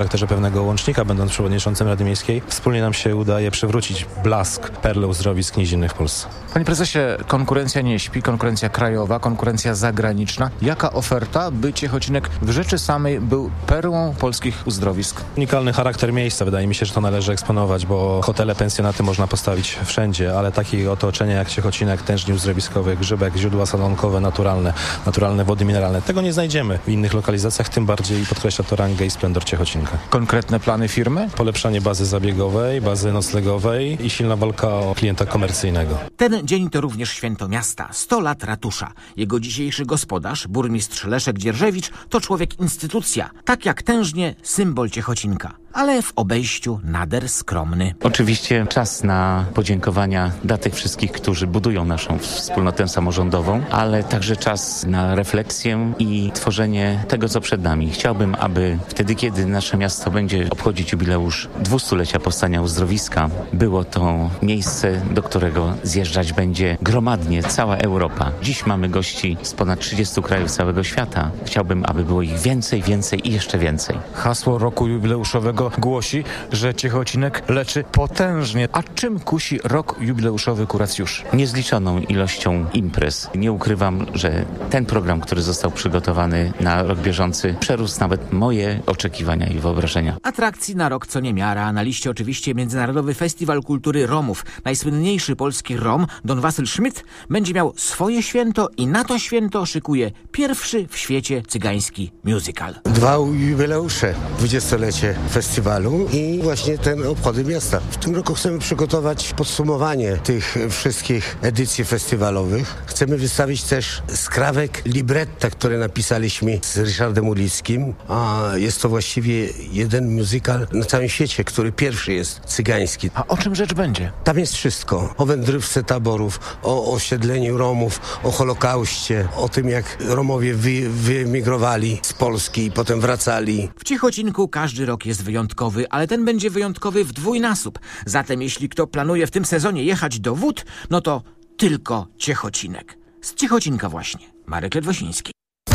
charakterze pewnego łącznika, będąc przewodniczącym Rady Miejskiej, wspólnie nam się udaje przywrócić blask perle uzdrowisk nizinnych w Polsce. Panie prezesie, konkurencja nie śpi, konkurencja krajowa, konkurencja zagraniczna. Jaka oferta, by Ciechocinek w rzeczy samej był perłą polskich uzdrowisk? Unikalny charakter miejsca, wydaje mi się, że to należy eksponować, bo hotele, pensjonaty można postawić wszędzie, ale takie otoczenie jak Ciechocinek, tężni uzdrowiskowy, grzybek, źródła salonkowe, naturalne, naturalne wody mineralne. Tego nie znajdziemy w innych lokalizacjach, tym bardziej podkreśla to rangę i splendor Ciechocinka. Konkretne plany firmy? Polepszanie bazy zabiegowej, bazy noclegowej i silna walka o klienta komercyjnego. Ten dzień to również święto miasta, sto lat ratusza. Jego dzisiejszy gospodarz, burmistrz Leszek Dzierżewicz, to człowiek instytucja, tak jak tężnie symbol Ciechocinka, ale w obejściu nader skromny. Oczywiście czas na podziękowania dla tych wszystkich, którzy budują naszą wspólnotę samorządową, ale także czas na refleksję i tworzenie tego, co przed nami. Chciałbym, aby wtedy, kiedy nasze miasto będzie obchodzić jubileusz dwustulecia powstania uzdrowiska, było to miejsce, do którego zjeżdżać będzie gromadnie cała Europa. Dziś mamy gości z ponad trzydziestu krajów całego świata. Chciałbym, aby było ich więcej, więcej i jeszcze więcej. Hasło roku jubileuszowego głosi, że Ciechocinek leczy potężnie. A czym kusi rok jubileuszowy kuracjuszy? Niezliczoną ilością imprez. Nie ukrywam, że ten program, który został przygotowany na rok bieżący, przerósł nawet moje oczekiwania i wyobrażenia. Atrakcji na rok co niemiara. Na liście oczywiście Międzynarodowy Festiwal Kultury Romów. Najsłynniejszy polski Rom, Don Wasyl Szmyt, będzie miał swoje święto i na to święto szykuje pierwszy w świecie cygański musical. Dwa jubileusze, dwudziestolecie festiwalu i właśnie ten obchody miasta. W tym roku chcemy przygotować podsumowanie tych wszystkich edycji festiwalowych. Chcemy wystawić też skrawek libretta, które napisaliśmy z Ryszardem Ulickim, a jest to właściwie jeden musical na całym świecie, który pierwszy jest cygański. A o czym rzecz będzie? Tam jest wszystko. O wędrówce taborów, o osiedleniu Romów, o Holokauście, o tym jak Romowie wy, wyemigrowali z Polski i potem wracali. W Ciechocinku każdy rok jest wyjątkowy, ale ten będzie wyjątkowy w dwójnasób. Zatem jeśli kto planuje w tym sezonie jechać do Wód, no to tylko Ciechocinek. Z Ciechocinka właśnie. Marek Ledwosiński.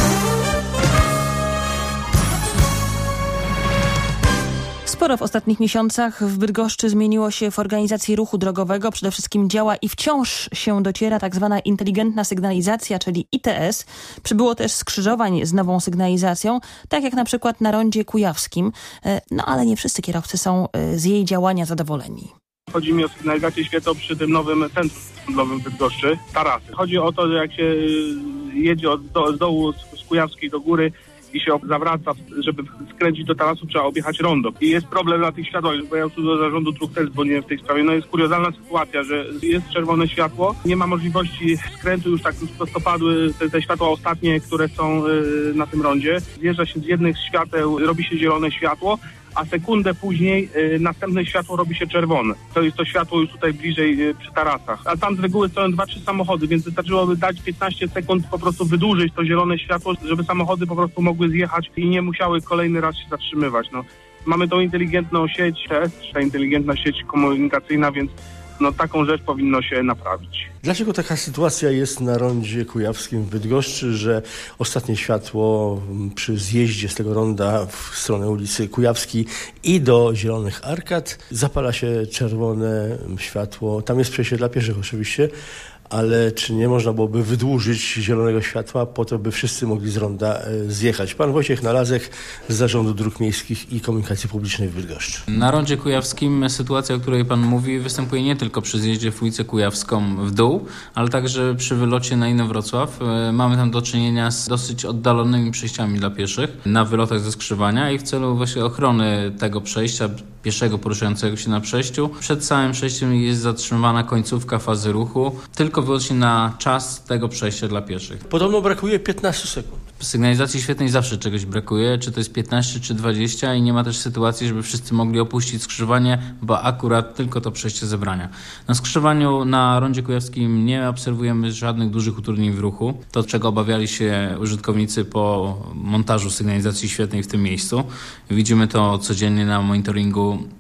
Sporo w ostatnich miesiącach w Bydgoszczy zmieniło się w organizacji ruchu drogowego. Przede wszystkim działa i wciąż się dociera tak zwana inteligentna sygnalizacja, czyli I T S. Przybyło też skrzyżowań z nową sygnalizacją, tak jak na przykład na rondzie kujawskim. No ale nie wszyscy kierowcy są z jej działania zadowoleni. Chodzi mi o sygnalizację świetlną przy tym nowym centrum handlowym w Bydgoszczy, Tarasy. Chodzi o to, że jak się jedzie od do, z dołu z Kujawskiej do góry i się zawraca, żeby skręcić do Tarasu, trzeba objechać rondo. I jest problem na tych światłach, bo ja już tu do zarządu dróg też dzwoniłem w tej sprawie. No jest kuriozalna sytuacja, że jest czerwone światło, nie ma możliwości skrętu, już tak już prostopadły te, te światła ostatnie, które są y, na tym rondzie. Zjeżdża się z jednych świateł, robi się zielone światło, a sekundę później y, następne światło robi się czerwone. To jest to światło już tutaj bliżej y, przy tarasach. A tam z reguły stoją dwa trzy samochody, więc wystarczyłoby dać piętnaście sekund, po prostu wydłużyć to zielone światło, żeby samochody po prostu mogły zjechać i nie musiały kolejny raz się zatrzymywać. No, mamy tą inteligentną sieć, ta inteligentna sieć komunikacyjna, więc no taką rzecz powinno się naprawić. Dlaczego taka sytuacja jest na rondzie kujawskim w Bydgoszczy, że ostatnie światło przy zjeździe z tego ronda w stronę ulicy Kujawskiej i do Zielonych Arkad zapala się czerwone światło. Tam jest przejście dla pieszych oczywiście, ale czy nie można byłoby wydłużyć zielonego światła po to, by wszyscy mogli z ronda zjechać? Pan Wojciech Nalazek z Zarządu Dróg Miejskich i Komunikacji Publicznej w Bydgoszczy. Na rondzie kujawskim sytuacja, o której pan mówi, występuje nie tylko przy zjeździe w ulicę Kujawską w dół, ale także przy wylocie na Inowrocław. Mamy tam do czynienia z dosyć oddalonymi przejściami dla pieszych na wylotach ze skrzyżowania i w celu właśnie ochrony tego przejścia, pieszego poruszającego się na przejściu, przed samym przejściem jest zatrzymywana końcówka fazy ruchu, tylko wyłącznie na czas tego przejścia dla pieszych. Podobno brakuje piętnaście sekund. W sygnalizacji świetnej zawsze czegoś brakuje, czy to jest piętnaście czy dwadzieścia i nie ma też sytuacji, żeby wszyscy mogli opuścić skrzyżowanie, bo akurat tylko to przejście zabrania. Na skrzyżowaniu na rondzie kujawskim nie obserwujemy żadnych dużych utrudnień w ruchu. To, czego obawiali się użytkownicy po montażu sygnalizacji świetnej w tym miejscu. Widzimy to codziennie na monitoringu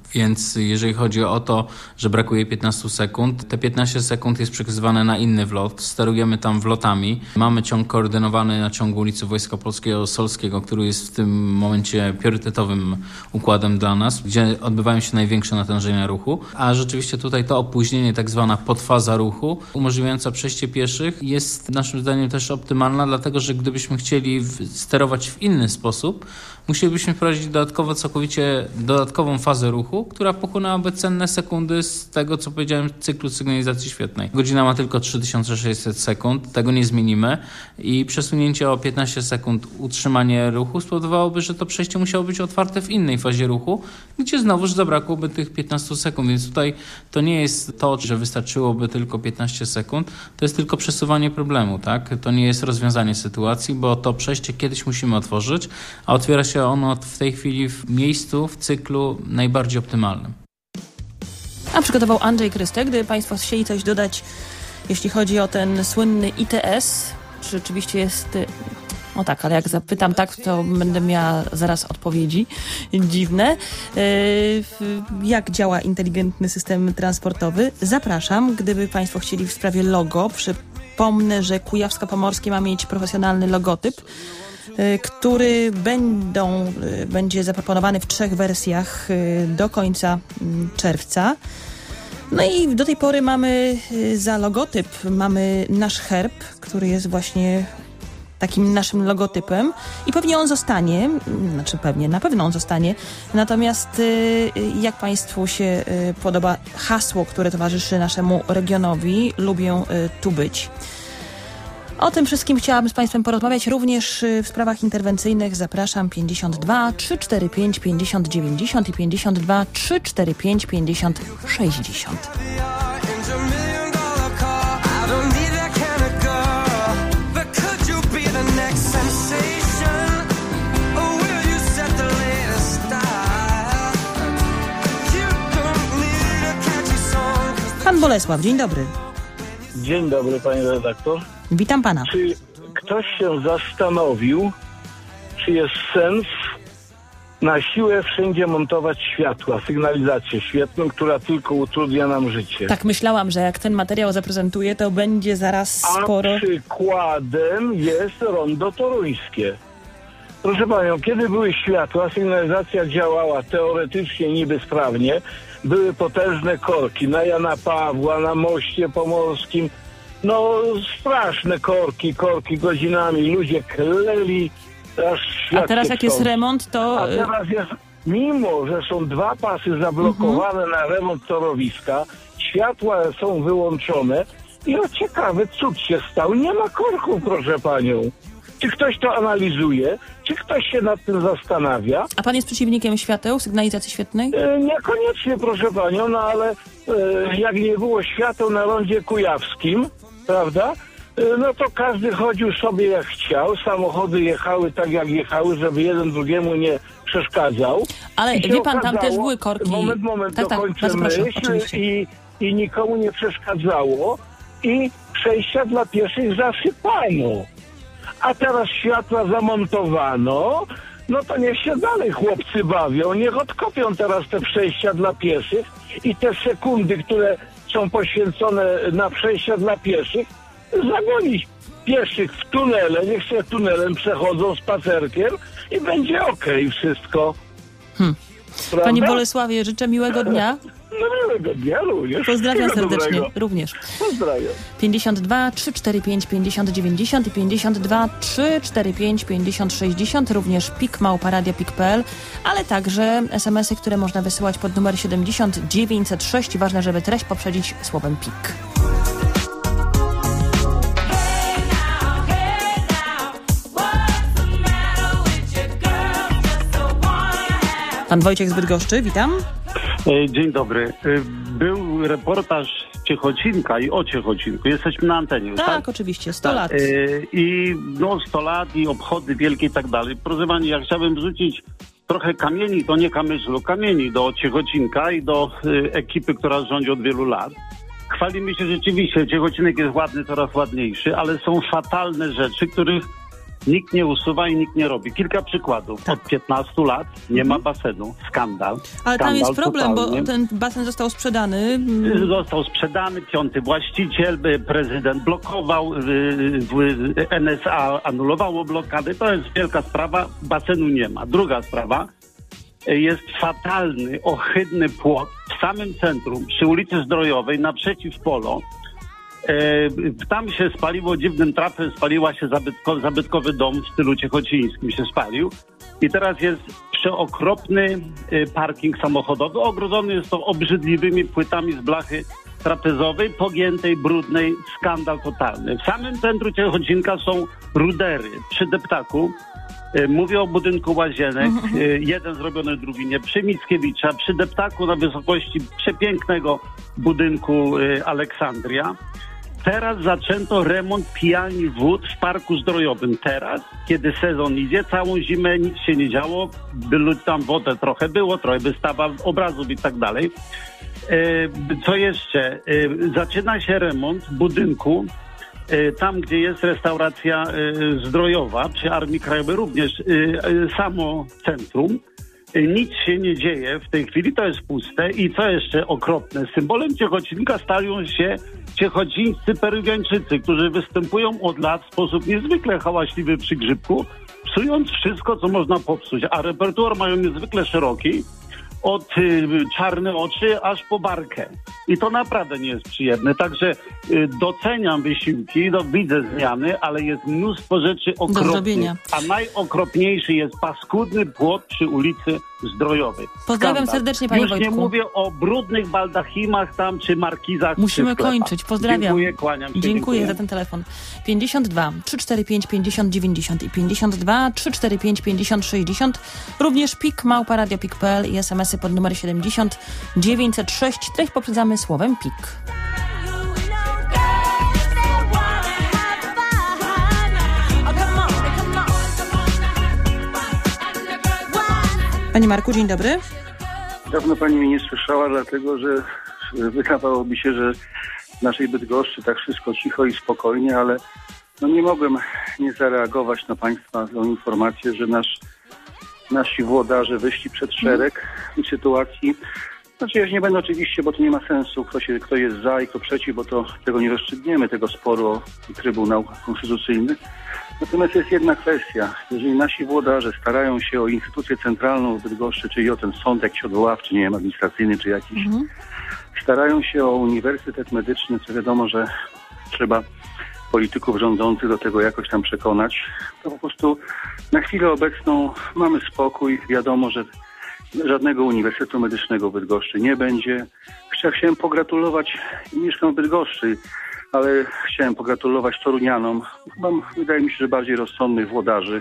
Więc jeżeli chodzi o to, że brakuje piętnaście sekund, te piętnaście sekund jest przekazywane na inny wlot. Sterujemy tam wlotami. Mamy ciąg koordynowany na ciągu ulicy Wojska Polskiego Solskiego, który jest w tym momencie priorytetowym układem dla nas, gdzie odbywają się największe natężenia ruchu. A rzeczywiście tutaj to opóźnienie, tak zwana podfaza ruchu, umożliwiająca przejście pieszych, jest naszym zdaniem też optymalna, dlatego że gdybyśmy chcieli sterować w inny sposób, musielibyśmy wprowadzić dodatkowo całkowicie dodatkową fazę ruchu, która pokonałaby cenne sekundy z tego, co powiedziałem, cyklu sygnalizacji świetnej. Godzina ma tylko trzy tysiące sześćset sekund, tego nie zmienimy i przesunięcie o piętnaście sekund utrzymanie ruchu spowodowałoby, że to przejście musiało być otwarte w innej fazie ruchu, gdzie znowuż zabrakłoby tych piętnaście sekund, więc tutaj to nie jest to, że wystarczyłoby tylko piętnaście sekund, to jest tylko przesuwanie problemu, tak? To nie jest rozwiązanie sytuacji, bo to przejście kiedyś musimy otworzyć, a otwiera się ono w tej chwili w miejscu, w cyklu najbardziej optymalnym. A przygotował Andrzej Krystek. Gdyby Państwo chcieli coś dodać, jeśli chodzi o ten słynny I T S, czy rzeczywiście jest... O tak, ale jak zapytam tak, to będę miała zaraz odpowiedzi dziwne. Jak działa inteligentny system transportowy? Zapraszam, gdyby Państwo chcieli w sprawie logo. Przypomnę, że Kujawsko-Pomorskie ma mieć profesjonalny logotyp, który będą, będzie zaproponowany w trzech wersjach do końca czerwca. No i do tej pory mamy za logotyp mamy nasz herb, który jest właśnie takim naszym logotypem i pewnie on zostanie, znaczy pewnie, na pewno on zostanie. Natomiast jak Państwu się podoba hasło, które towarzyszy naszemu regionowi, lubię tu być. O tym wszystkim chciałabym z Państwem porozmawiać również w sprawach interwencyjnych. Zapraszam pięćdziesiąt dwa trzysta czterdzieści pięć pięćdziesiąt dziewięćdziesiąt i pięćdziesiąt dwa trzysta czterdzieści pięć pięćdziesiąt sześćdziesiąt. Pan Bolesław, dzień dobry. Dzień dobry, panie redaktor. Witam pana. Czy ktoś się zastanowił, czy jest sens na siłę wszędzie montować światła, sygnalizację świetlną, która tylko utrudnia nam życie? Tak myślałam, że jak ten materiał zaprezentuję, to będzie zaraz sporo... A przykładem jest rondo toruńskie. Proszę panią, kiedy były światła, sygnalizacja działała teoretycznie niby sprawnie, były potężne korki na Jana Pawła, na moście pomorskim. No straszne korki, korki godzinami, ludzie kleli. Aż A teraz jak jest remont, to... A teraz jest, mimo że są dwa pasy zablokowane mhm. na remont torowiska, światła są wyłączone i o ciekawy cud się stał, nie ma korków, proszę panią. Czy ktoś to analizuje? Czy ktoś się nad tym zastanawia? A pan jest przeciwnikiem świateł, sygnalizacji świetnej? E, niekoniecznie, proszę panią, no ale e, jak nie było świateł na rondzie kujawskim, prawda? E, no to każdy chodził sobie jak chciał, samochody jechały tak jak jechały, żeby jeden drugiemu nie przeszkadzał. Ale wie pan, okazało, tam też były korki. Moment, moment, tak, dokończę tak, myśl proszę, i, i nikomu nie przeszkadzało i przejścia dla pieszych zasypano. A teraz światła zamontowano, no to niech się dalej chłopcy bawią, niech odkopią teraz te przejścia dla pieszych i te sekundy, które są poświęcone na przejścia dla pieszych, zagonić pieszych w tunele, niech się tunelem przechodzą spacerkiem i będzie okej wszystko. Hmm. Panie Bolesławie, życzę miłego dnia. No miłego dnia również. Pozdrawiam serdecznie. Dobrego. Również. Pozdrawiam. pięćdziesiąt dwa trzysta czterdzieści pięć pięćdziesiąt dziewięćdziesiąt i pięćdziesiąt dwa trzysta czterdzieści pięć pięćdziesiąt sześćdziesiąt, również pik małpa radia pik kropka p l, ale także es em esy, które można wysyłać pod numer siedemdziesiąt dziewięćset sześć. Ważne, żeby treść poprzedzić słowem pik. Pan Wojciech z Bydgoszczy, witam. Dzień dobry. Był reportaż Ciechocinka i o Ciechocinku. Jesteśmy na antenie. Tak, tak? oczywiście, sto lat. I no sto lat i obchody wielkie i tak dalej. Proszę pani, ja chciałbym wrzucić trochę kamieni, to nie kamyślu, kamieni do Ciechocinka i do y, ekipy, która rządzi od wielu lat. Chwalimy się rzeczywiście, Ciechocinek jest ładny, coraz ładniejszy, ale są fatalne rzeczy, których Nikt nie usuwa i nikt nie robi. Kilka przykładów. Tak. Od piętnastu lat nie ma basenu. Skandal. Ale Skandal tam jest problem, totalnie. bo ten basen został sprzedany. Został sprzedany, piąty właściciel, by prezydent blokował, y, y, N S A anulowało blokady. To jest wielka sprawa, basenu nie ma. Druga sprawa, y, jest fatalny, ohydny płot w samym centrum, przy ulicy Zdrojowej, naprzeciw Polo. Y, tam się spaliło, dziwnym trafem spaliła się zabytko, zabytkowy dom w stylu ciechocińskim się spalił. I teraz jest przeokropny y, parking samochodowy. Ogrodzony jest to obrzydliwymi płytami z blachy trapezowej, pogiętej, brudnej. Skandal totalny. W samym centrum Ciechocinka są rudery przy deptaku. Y, mówię o budynku Łazienek. Y, jeden zrobiony, drugi nie. Przy Mickiewicza, przy deptaku na wysokości przepięknego budynku y, Aleksandria. Teraz zaczęto remont pijalni wód w Parku Zdrojowym. Teraz, kiedy sezon idzie, całą zimę nic się nie działo, by tam wodę trochę było, trochę wystawa obrazów i tak dalej. Co jeszcze? Zaczyna się remont budynku tam, gdzie jest restauracja zdrojowa, przy Armii Krajowej również samo centrum. Nic się nie dzieje w tej chwili, to jest puste. I co jeszcze okropne, symbolem Ciechocinka stają się ciechocińscy peruwiańczycy, którzy występują od lat w sposób niezwykle hałaśliwy przy Grzybku, psując wszystko, co można popsuć. A repertuar mają niezwykle szeroki, od y, czarne oczy aż po barkę. I to naprawdę nie jest przyjemne. Także y, doceniam wysiłki, no, widzę zmiany, ale jest mnóstwo rzeczy okropnych. A najokropniejszy jest paskudny płot przy ulicy Zdrojowej. Pozdrawiam Skandal. serdecznie, panie Już Wojtku. nie mówię o brudnych baldachimach tam, czy markizach. Musimy czy sklepach. kończyć. Pozdrawiam. Dziękuję, kłaniam się. Dziękuję, dziękuję za ten telefon. pięćdziesiąt dwa trzysta czterdzieści pięć pięćdziesiąt dziewięćdziesiąt i pięćdziesiąt dwa trzysta czterdzieści pięć pięćdziesiąt sześćdziesiąt. Również pik małpa radio pik kropka p l i es em esy pod numer siedemdziesiąt dziewięćset sześć. Treść poprzedzamy słowem pik. Panie Marku, dzień dobry. Dawno pani mnie nie słyszała, dlatego że wydawałoby się, że w naszej Bydgoszczy tak wszystko cicho i spokojnie, ale no nie mogłem nie zareagować na państwa tą informację, że nasz, nasi włodarze wyszli przed szereg w sytuacji. Znaczy ja już nie będę oczywiście, bo to nie ma sensu, kto, się, kto jest za i kto przeciw, bo to tego nie rozstrzygniemy, tego sporu o Trybunał Konstytucyjny. Natomiast jest jedna kwestia. Jeżeli nasi włodarze starają się o instytucję centralną w Bydgoszczy, czyli o ten sąd jakiś odwoławczy, nie wiem, administracyjny czy jakiś, mhm. starają się o uniwersytet medyczny, co wiadomo, że trzeba polityków rządzących do tego jakoś tam przekonać, to po prostu na chwilę obecną mamy spokój. Wiadomo, że żadnego uniwersytetu medycznego w Bydgoszczy nie będzie. Chciałem pogratulować, mieszkam w Bydgoszczy, ale chciałem pogratulować Torunianom. Chyba, wydaje mi się, że bardziej rozsądnych włodarzy,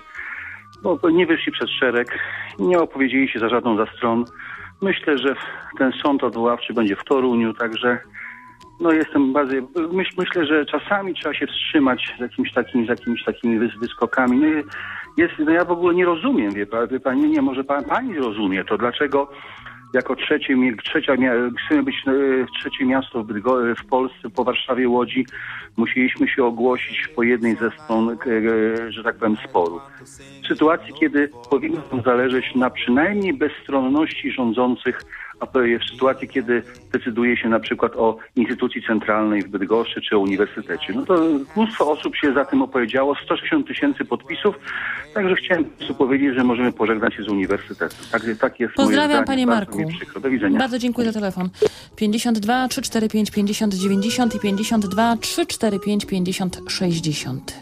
bo nie wyszli przed szereg, nie opowiedzieli się za żadną ze stron. Myślę, że ten sąd odwoławczy będzie w Toruniu, także no jestem bardziej, myśl, myślę, że czasami trzeba się wstrzymać z jakimiś takimi, z jakimiś takimi wys, wyskokami. No jest, no ja w ogóle nie rozumiem, wie, wie pani, nie, może pan, pani rozumie to, dlaczego jako trzecie, trzecia, chcemy być trzecie miasto w, Bydgo, w Polsce po Warszawie, Łodzi, musieliśmy się ogłosić po jednej ze stron, że tak powiem, sporu. W sytuacji, kiedy powinno zależeć na przynajmniej bezstronności rządzących, a w sytuacji, kiedy decyduje się na przykład o instytucji centralnej w Bydgoszczy czy o uniwersytecie. No to mnóstwo osób się za tym opowiedziało, sto sześćdziesiąt tysięcy podpisów, także chciałem powiedzieć, że możemy pożegnać się z uniwersytetem. Tak, tak jest. Pozdrawiam, moje zdanie. panie Bardzo Marku. mi przykro. Do widzenia. Bardzo dziękuję za telefon. pięćdziesiąt dwa trzysta czterdzieści pięć pięćdziesiąt dziewięćdziesiąt i pięćdziesiąt dwa trzysta czterdzieści pięć pięćdziesiąt sześćdziesiąt.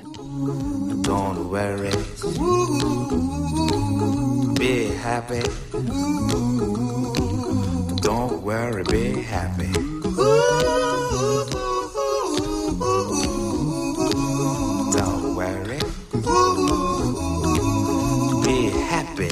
Don't worry, be happy. Don't worry, be happy. Don't worry, be happy.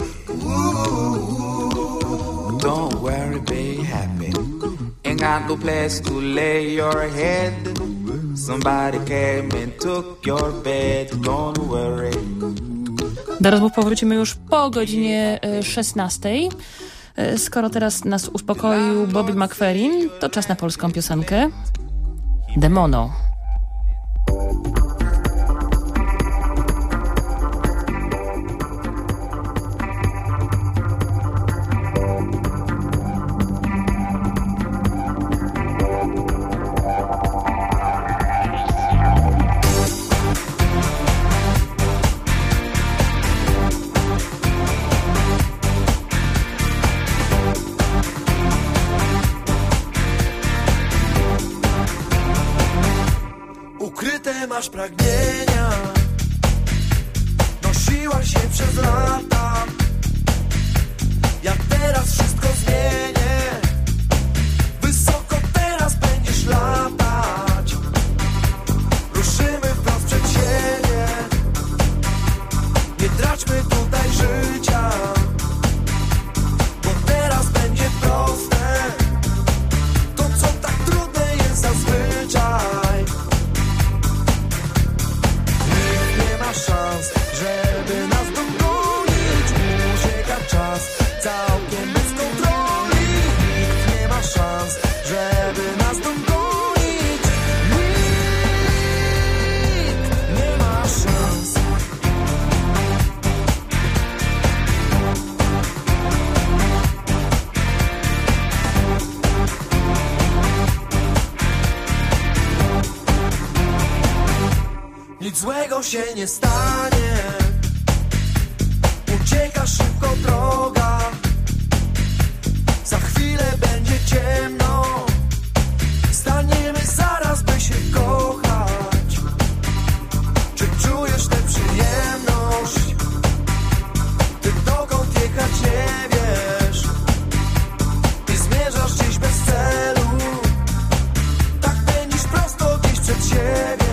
Don't worry, be happy. Ain't got no place to lay your head. Somebody came and took your bed. Don't worry. Do rozmów powrócimy już po godzinie szesnastej. Skoro teraz nas uspokoił Bobby McFerrin, to czas na polską piosenkę Demono. masz pragnienia, nosiła się przez lata. Ja teraz wszystko zmienię, wysoko teraz będziesz latać. Ruszymy wprost przed siebie, nie traćmy tutaj życia, bo teraz będzie proste to, co tak trudne jest zazwyczaj. Nikt nie ma szans, żeby nas dogonić. Ucieka czas całkiem bez kontroli. Nikt nie ma szans, żeby nas dogonić. Nikt nie ma szans. Nic złego się nie stanie, ucieka szybko droga. Za chwilę będzie ciemno, staniemy zaraz, by się kochać. Czy czujesz tę przyjemność? Ty dokąd jechać nie wiesz i zmierzasz gdzieś bez celu. Tak pędzisz prosto gdzieś przed siebie.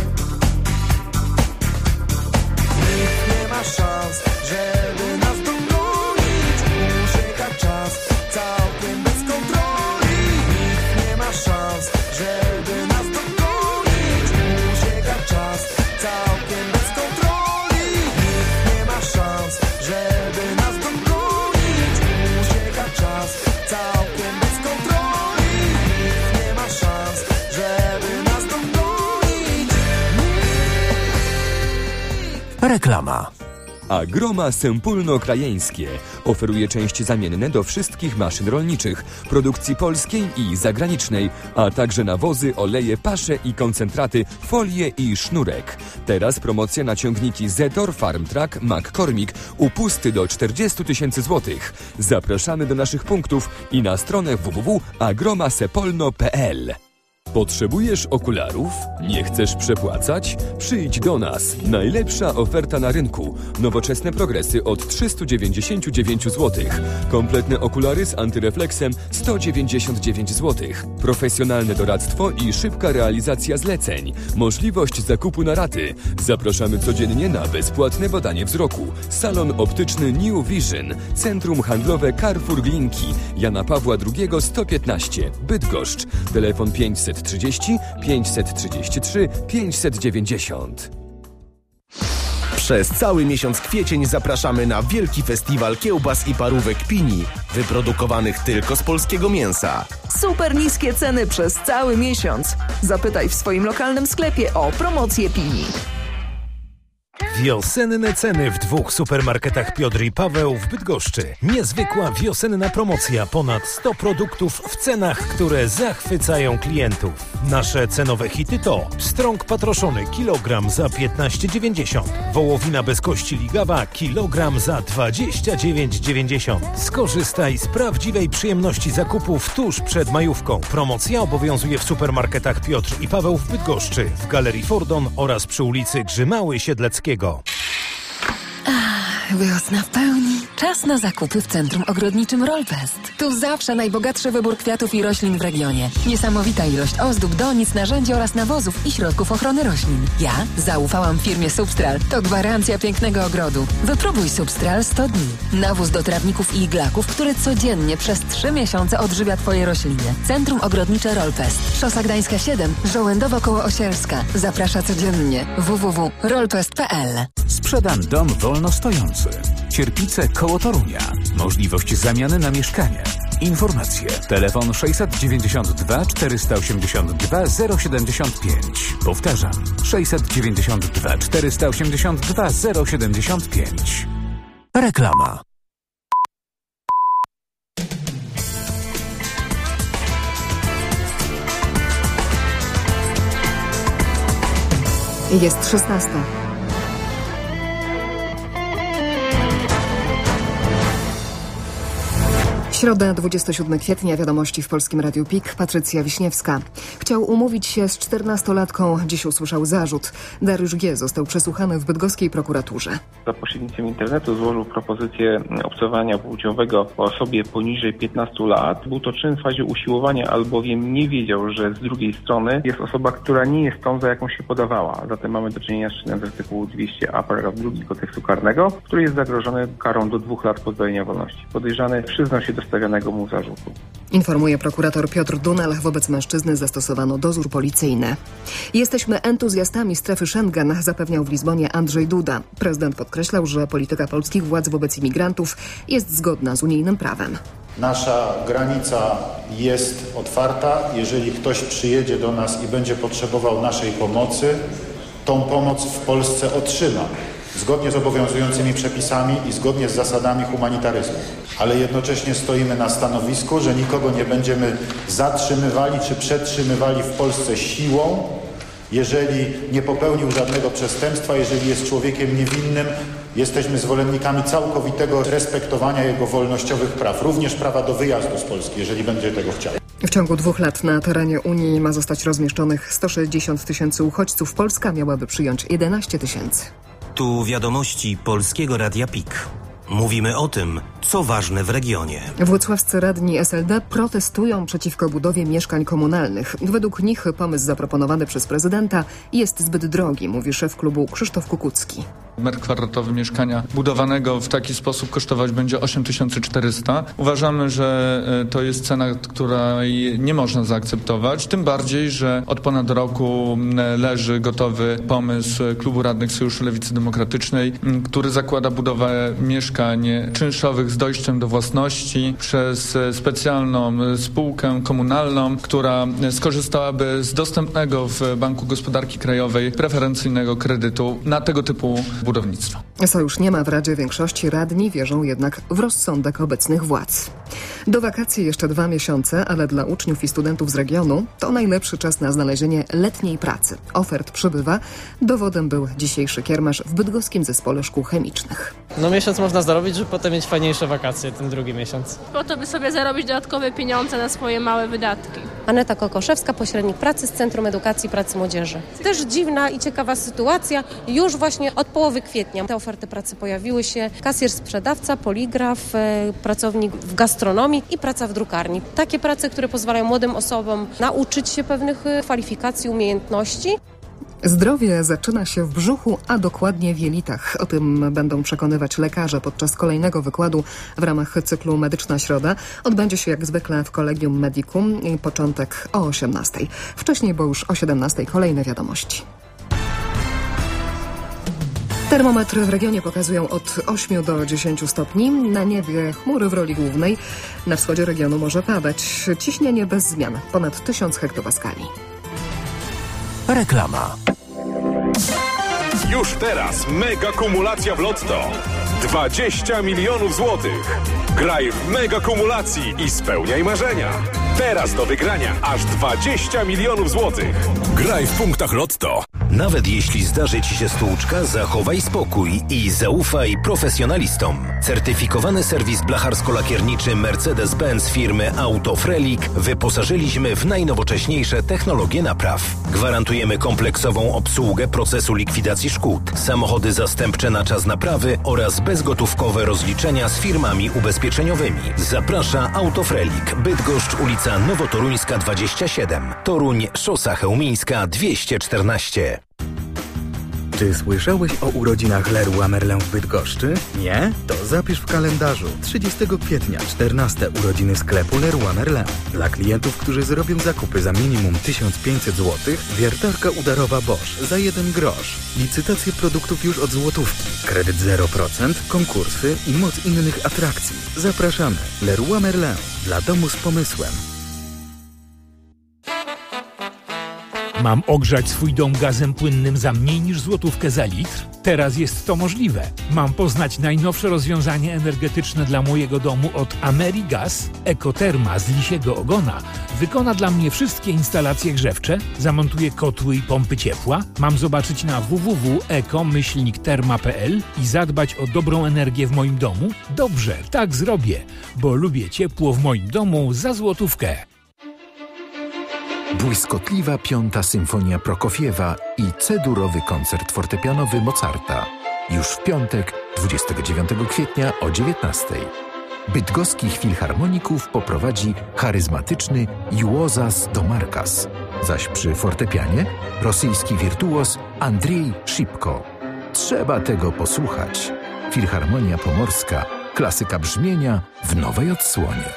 Nikt nie ma szans, żeby nas dogonić. Ucieka czas całkiem bez kontroli. Nikt nie ma szans, żeby nas dogonić. Ucieka czas całkiem bez kontroli. Nikt nie ma szans, żeby nas dogonić. Ucieka czas całkiem bez kontroli. Nikt nie ma szans, żeby nas dogonić. Reklama. Agroma Sępólno-Krajeńskie oferuje części zamienne do wszystkich maszyn rolniczych, produkcji polskiej i zagranicznej, a także nawozy, oleje, pasze i koncentraty, folie i sznurek. Teraz promocja na ciągniki Zetor, Farmtrack, McCormick, upusty do czterdzieści tysięcy złotych. Zapraszamy do naszych punktów i na stronę w w w kropka agroma sepolno kropka p l. Potrzebujesz okularów? Nie chcesz przepłacać? Przyjdź do nas. Najlepsza oferta na rynku. Nowoczesne progresy od trzysta dziewięćdziesiąt dziewięć złotych. Kompletne okulary z antyrefleksem sto dziewięćdziesiąt dziewięć złotych. Profesjonalne doradztwo i szybka realizacja zleceń. Możliwość zakupu na raty. Zapraszamy codziennie na bezpłatne badanie wzroku. Salon optyczny New Vision. Centrum handlowe Carrefour Glinki. Jana Pawła drugiego sto piętnaście. Bydgoszcz. Telefon pięćset trzydzieści, pięćset trzydzieści trzy, pięćset dziewięćdziesiąt. Przez cały miesiąc kwiecień zapraszamy na wielki festiwal kiełbas i parówek Pini, wyprodukowanych tylko z polskiego mięsa. Super niskie ceny przez cały miesiąc. Zapytaj w swoim lokalnym sklepie o promocję Pini. Wiosenne ceny w dwóch supermarketach Piotr i Paweł w Bydgoszczy. Niezwykła wiosenna promocja. Ponad sto produktów w cenach, które zachwycają klientów. Nasze cenowe hity to pstrąg patroszony kilogram za piętnaście dziewięćdziesiąt. Wołowina bez kości ligawa kilogram za dwadzieścia dziewięć dziewięćdziesiąt. Skorzystaj z prawdziwej przyjemności zakupów tuż przed majówką. Promocja obowiązuje w supermarketach Piotr i Paweł w Bydgoszczy, w Galerii Fordon oraz przy ulicy Grzymały-Siedleckiego. Ach, wiosna w pełni. Czas na zakupy w Centrum Ogrodniczym Rolfest. Tu zawsze najbogatszy wybór kwiatów i roślin w regionie. Niesamowita ilość ozdób, donic, narzędzi oraz nawozów i środków ochrony roślin. Ja zaufałam firmie Substral. To gwarancja pięknego ogrodu. Wypróbuj Substral sto dni. Nawóz do trawników i iglaków, który codziennie przez trzy miesiące odżywia Twoje rośliny. Centrum Ogrodnicze Rolfest. Szosa Gdańska siedem, Żołędowo koło Osielska. Zaprasza codziennie. w w w kropka rolfest kropka p l. Sprzedam dom wolno stojący. Cierpice koło Torunia. Możliwość zamiany na mieszkanie. Informacje. Telefon sześćset dziewięćdziesiąt dwa czterysta osiemdziesiąt dwa zero siedemdziesiąt pięć. Powtarzam. sześćset dziewięćdziesiąt dwa czterysta osiemdziesiąt dwa zero siedemdziesiąt pięć. Reklama. Jest szesnasta. Środa, dwudziestego siódmego kwietnia, wiadomości w Polskim Radiu P I K. Patrycja Wiśniewska. Chciał umówić się z czternastolatką, dziś usłyszał zarzut. Dariusz G. został przesłuchany w bydgoskiej prokuraturze. Za pośrednictwem internetu złożył propozycję obcowania płciowego osobie poniżej piętnastu lat. Był to czyn w fazie usiłowania, albowiem nie wiedział, że z drugiej strony jest osoba, która nie jest tą, za jaką się podawała. Zatem mamy do czynienia z czynem z artykułu dwieście a paragraf drugi Kodeksu Karnego, który jest zagrożony karą do dwóch lat pozbawienia wolności. Podejrzany przyznał się do stawianego mu zarzutu. Informuje prokurator Piotr Dunal. Wobec mężczyzny zastosowano dozór policyjny. Jesteśmy entuzjastami strefy Schengen, zapewniał w Lizbonie Andrzej Duda. Prezydent podkreślał, że polityka polskich władz wobec imigrantów jest zgodna z unijnym prawem. Nasza granica jest otwarta. Jeżeli ktoś przyjedzie do nas i będzie potrzebował naszej pomocy, tą pomoc w Polsce otrzyma. Zgodnie z obowiązującymi przepisami i zgodnie z zasadami humanitaryzmu. Ale jednocześnie stoimy na stanowisku, że nikogo nie będziemy zatrzymywali czy przetrzymywali w Polsce siłą, jeżeli nie popełnił żadnego przestępstwa, jeżeli jest człowiekiem niewinnym. Jesteśmy zwolennikami całkowitego respektowania jego wolnościowych praw, również prawa do wyjazdu z Polski, jeżeli będzie tego chciał. W ciągu dwóch lat na terenie Unii ma zostać rozmieszczonych sto sześćdziesiąt tysięcy uchodźców. Polska miałaby przyjąć jedenaście tysięcy. Tu wiadomości Polskiego Radia P I K. Mówimy o tym, co ważne w regionie. Włocławscy radni S L D protestują przeciwko budowie mieszkań komunalnych. Według nich pomysł zaproponowany przez prezydenta jest zbyt drogi, mówi szef klubu Krzysztof Kukucki. Metr kwadratowy mieszkania budowanego w taki sposób kosztować będzie osiem tysięcy czterysta. Uważamy, że to jest cena, której nie można zaakceptować. Tym bardziej, że od ponad roku leży gotowy pomysł klubu radnych Sojuszu Lewicy Demokratycznej, który zakłada budowę mieszkań czynszowych z dojściem do własności przez specjalną spółkę komunalną, która skorzystałaby z dostępnego w Banku Gospodarki Krajowej preferencyjnego kredytu na tego typu budownictwo. Sojusz nie ma w Radzie większości, radni wierzą jednak w rozsądek obecnych władz. Do wakacji jeszcze dwa miesiące, ale dla uczniów i studentów z regionu to najlepszy czas na znalezienie letniej pracy. Ofert przybywa. Dowodem był dzisiejszy kiermasz w bydgoskim zespole szkół chemicznych. No miesiąc można zarobić, żeby potem mieć fajniejsze wakacje, ten drugi miesiąc. Po to, by sobie zarobić dodatkowe pieniądze na swoje małe wydatki. Aneta Kokoszewska, pośrednik pracy z Centrum Edukacji i Pracy Młodzieży. Też dziwna i ciekawa sytuacja. Już właśnie od połowy kwietnia te oferty pracy pojawiły się. Kasjer, sprzedawca, poligraf, e, pracownik w gastronomii i praca w drukarni. Takie prace, które pozwalają młodym osobom nauczyć się pewnych kwalifikacji, umiejętności. Zdrowie zaczyna się w brzuchu, a dokładnie w jelitach. O tym będą przekonywać lekarze podczas kolejnego wykładu w ramach cyklu Medyczna Środa. Odbędzie się jak zwykle w Collegium Medicum. Początek o osiemnastej. Wcześniej, bo już o siedemnastej kolejne wiadomości. Termometry w regionie pokazują od ośmiu do dziesięciu stopni. Na niebie chmury w roli głównej. Na wschodzie regionu może padać. Ciśnienie bez zmian. Ponad tysiąc hektopaskali. Reklama. Już teraz mega kumulacja w Lotto. dwadzieścia milionów złotych. Graj w mega kumulacji i spełniaj marzenia. Teraz do wygrania aż dwadzieścia milionów złotych. Graj w punktach Lotto. Nawet jeśli zdarzy Ci się stłuczka, zachowaj spokój i zaufaj profesjonalistom. Certyfikowany serwis blacharsko-lakierniczy Mercedes-Benz firmy Autofrelik wyposażyliśmy w najnowocześniejsze technologie napraw. Gwarantujemy kompleksową obsługę procesu likwidacji szkód, samochody zastępcze na czas naprawy oraz bezgotówkowe rozliczenia z firmami ubezpieczeniowymi. Zaprasza Autofrelik. Bydgoszcz, ulica Nowotoruńska dwadzieścia siedem. Toruń, Szosa Chełmińska dwieście czternaście. Czy słyszałeś o urodzinach Leroy Merlin w Bydgoszczy? Nie? To zapisz w kalendarzu. trzydziestego kwietnia, czternaste urodziny sklepu Leroy Merlin. Dla klientów, którzy zrobią zakupy za minimum tysiąc pięćset złotych, wiertarka udarowa Bosch za jeden grosz. Licytacje produktów już od złotówki. Kredyt zero procent, konkursy i moc innych atrakcji. Zapraszamy. Leroy Merlin. Dla domu z pomysłem. Mam ogrzać swój dom gazem płynnym za mniej niż złotówkę za litr? Teraz jest to możliwe. Mam poznać najnowsze rozwiązanie energetyczne dla mojego domu od AmeriGas. Ekoterma z lisiego ogona wykona dla mnie wszystkie instalacje grzewcze, zamontuje kotły i pompy ciepła. Mam zobaczyć na w w w kropka eko myślnik terma kropka p l i zadbać o dobrą energię w moim domu? Dobrze, tak zrobię, bo lubię ciepło w moim domu za złotówkę. Błyskotliwa piąta symfonia Prokofiewa i C-durowy koncert fortepianowy Mozarta. Już w piątek, dwudziestego dziewiątego kwietnia o dziewiętnastej. Bydgoskich filharmoników poprowadzi charyzmatyczny Juozas Domarkas, zaś przy fortepianie rosyjski wirtuoz Andrzej Szybko. Trzeba tego posłuchać. Filharmonia Pomorska, klasyka brzmienia w nowej odsłonie.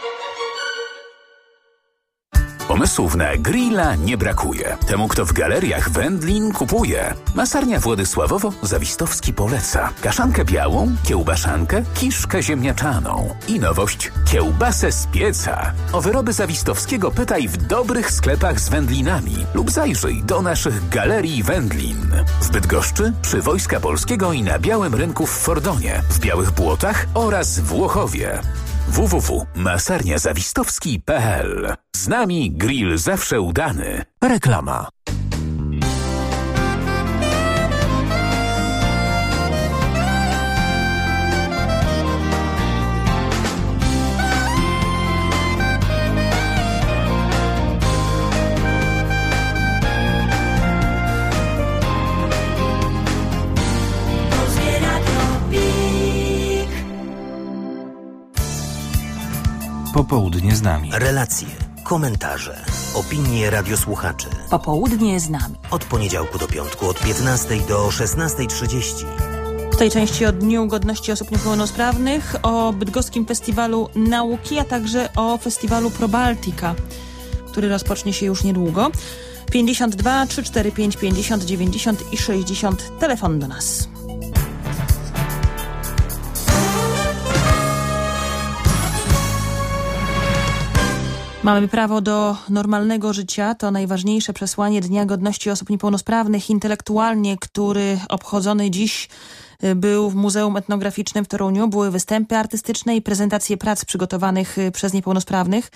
Pomysłów na grilla nie brakuje. Temu, kto w galeriach wędlin kupuje. Masarnia Władysławowo-Zawistowski poleca. Kaszankę białą, kiełbaszankę, kiszkę ziemniaczaną. I nowość – kiełbasę z pieca. O wyroby Zawistowskiego pytaj w dobrych sklepach z wędlinami lub zajrzyj do naszych galerii wędlin. W Bydgoszczy, przy Wojska Polskiego i na Białym Rynku w Fordonie, w Białych Błotach oraz w Łochowie. w w w kropka masarnia zawistowski kropka p l. Z nami grill zawsze udany. Reklama. Popołudnie z nami. Relacje, komentarze, opinie radiosłuchaczy. Popołudnie z nami. Od poniedziałku do piątku od piętnastej do szesnastej trzydzieści. W tej części o Dniu Godności Osób Niepełnosprawnych, o Bydgoskim Festiwalu Nauki, a także o festiwalu ProBaltica, który rozpocznie się już niedługo. pięćdziesiąt dwa trzysta czterdzieści pięć pięćdziesiąt dziewięćdziesiąt i sześćdziesiąt. Telefon do nas. Mamy prawo do normalnego życia. To najważniejsze przesłanie Dnia Godności Osób Niepełnosprawnych intelektualnie, który obchodzony dziś był w Muzeum Etnograficznym w Toruniu. Były występy artystyczne i prezentacje prac przygotowanych przez niepełnosprawnych.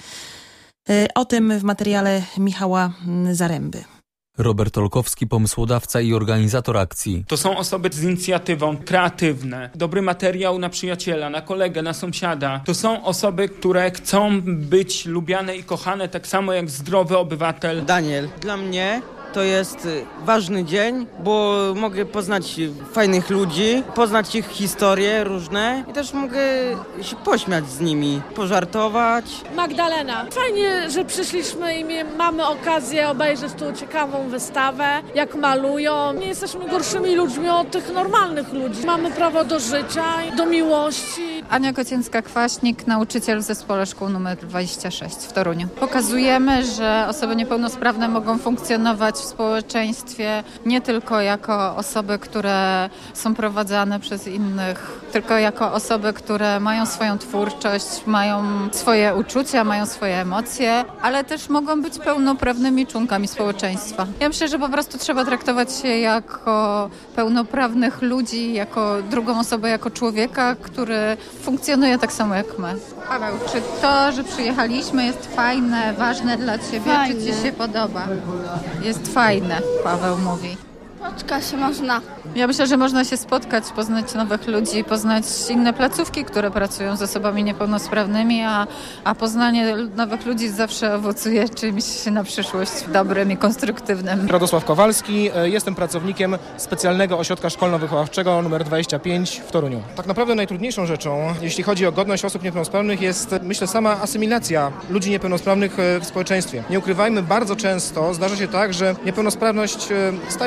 O tym w materiale Michała Zaręby. Robert Olkowski, pomysłodawca i organizator akcji. To są osoby z inicjatywą, kreatywne, dobry materiał na przyjaciela, na kolegę, na sąsiada. To są osoby, które chcą być lubiane i kochane tak samo jak zdrowy obywatel. Daniel, dla mnie to jest ważny dzień, bo mogę poznać fajnych ludzi, poznać ich historie różne i też mogę się pośmiać z nimi, pożartować. Magdalena. Fajnie, że przyszliśmy i mamy okazję obejrzeć tu ciekawą wystawę, jak malują. Nie jesteśmy gorszymi ludźmi od tych normalnych ludzi. Mamy prawo do życia, do miłości. Ania Kocięcka-Kwaśnik, nauczyciel w zespole szkół numer dwadzieścia sześć w Toruniu. Pokazujemy, że osoby niepełnosprawne mogą funkcjonować w społeczeństwie nie tylko jako osoby, które są prowadzone przez innych, tylko jako osoby, które mają swoją twórczość, mają swoje uczucia, mają swoje emocje, ale też mogą być pełnoprawnymi członkami społeczeństwa. Ja myślę, że po prostu trzeba traktować się jako pełnoprawnych ludzi, jako drugą osobę, jako człowieka, który funkcjonuje tak samo jak my. Paweł, czy to, że przyjechaliśmy jest fajne, ważne dla Ciebie, fajne. Czy Ci się podoba? Jest fajne, Paweł mówi. Spotkać się można. Ja myślę, że można się spotkać, poznać nowych ludzi, poznać inne placówki, które pracują z osobami niepełnosprawnymi, a, a poznanie nowych ludzi zawsze owocuje czymś na przyszłość dobrym i konstruktywnym. Radosław Kowalski, jestem pracownikiem specjalnego ośrodka szkolno-wychowawczego numer dwadzieścia pięć w Toruniu. Tak naprawdę najtrudniejszą rzeczą, jeśli chodzi o godność osób niepełnosprawnych, jest, myślę, sama asymilacja ludzi niepełnosprawnych w społeczeństwie. Nie ukrywajmy, bardzo często zdarza się tak, że niepełnosprawność staje się obiektem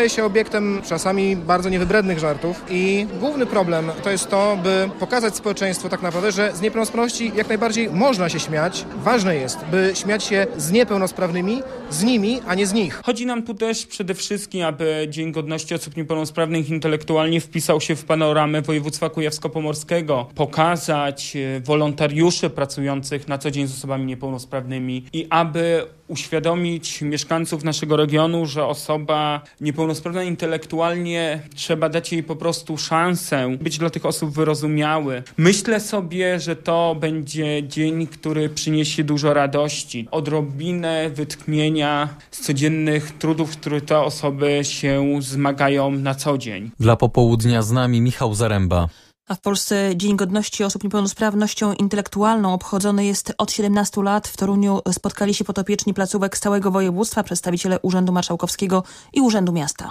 obiektem czasami bardzo niewybrednych żartów i główny problem to jest to, by pokazać społeczeństwu tak naprawdę, że z niepełnosprawności jak najbardziej można się śmiać. Ważne jest, by śmiać się z niepełnosprawnymi, z nimi, a nie z nich. Chodzi nam tu też przede wszystkim, aby Dzień Godności Osób Niepełnosprawnych intelektualnie wpisał się w panoramę województwa kujawsko-pomorskiego, pokazać wolontariuszy pracujących na co dzień z osobami niepełnosprawnymi i aby uświadomić mieszkańców naszego regionu, że osoba niepełnosprawna intelektualnie trzeba dać jej po prostu szansę, być dla tych osób wyrozumiały. Myślę sobie, że to będzie dzień, który przyniesie dużo radości, odrobinę wytchnienia z codziennych trudów, w których te osoby się zmagają na co dzień. Dla popołudnia z nami Michał Zaręba. A w Polsce Dzień Godności Osób Niepełnosprawnością Intelektualną obchodzony jest od siedemnastu lat. W Toruniu spotkali się podopieczni placówek z całego województwa, przedstawiciele Urzędu Marszałkowskiego i Urzędu Miasta.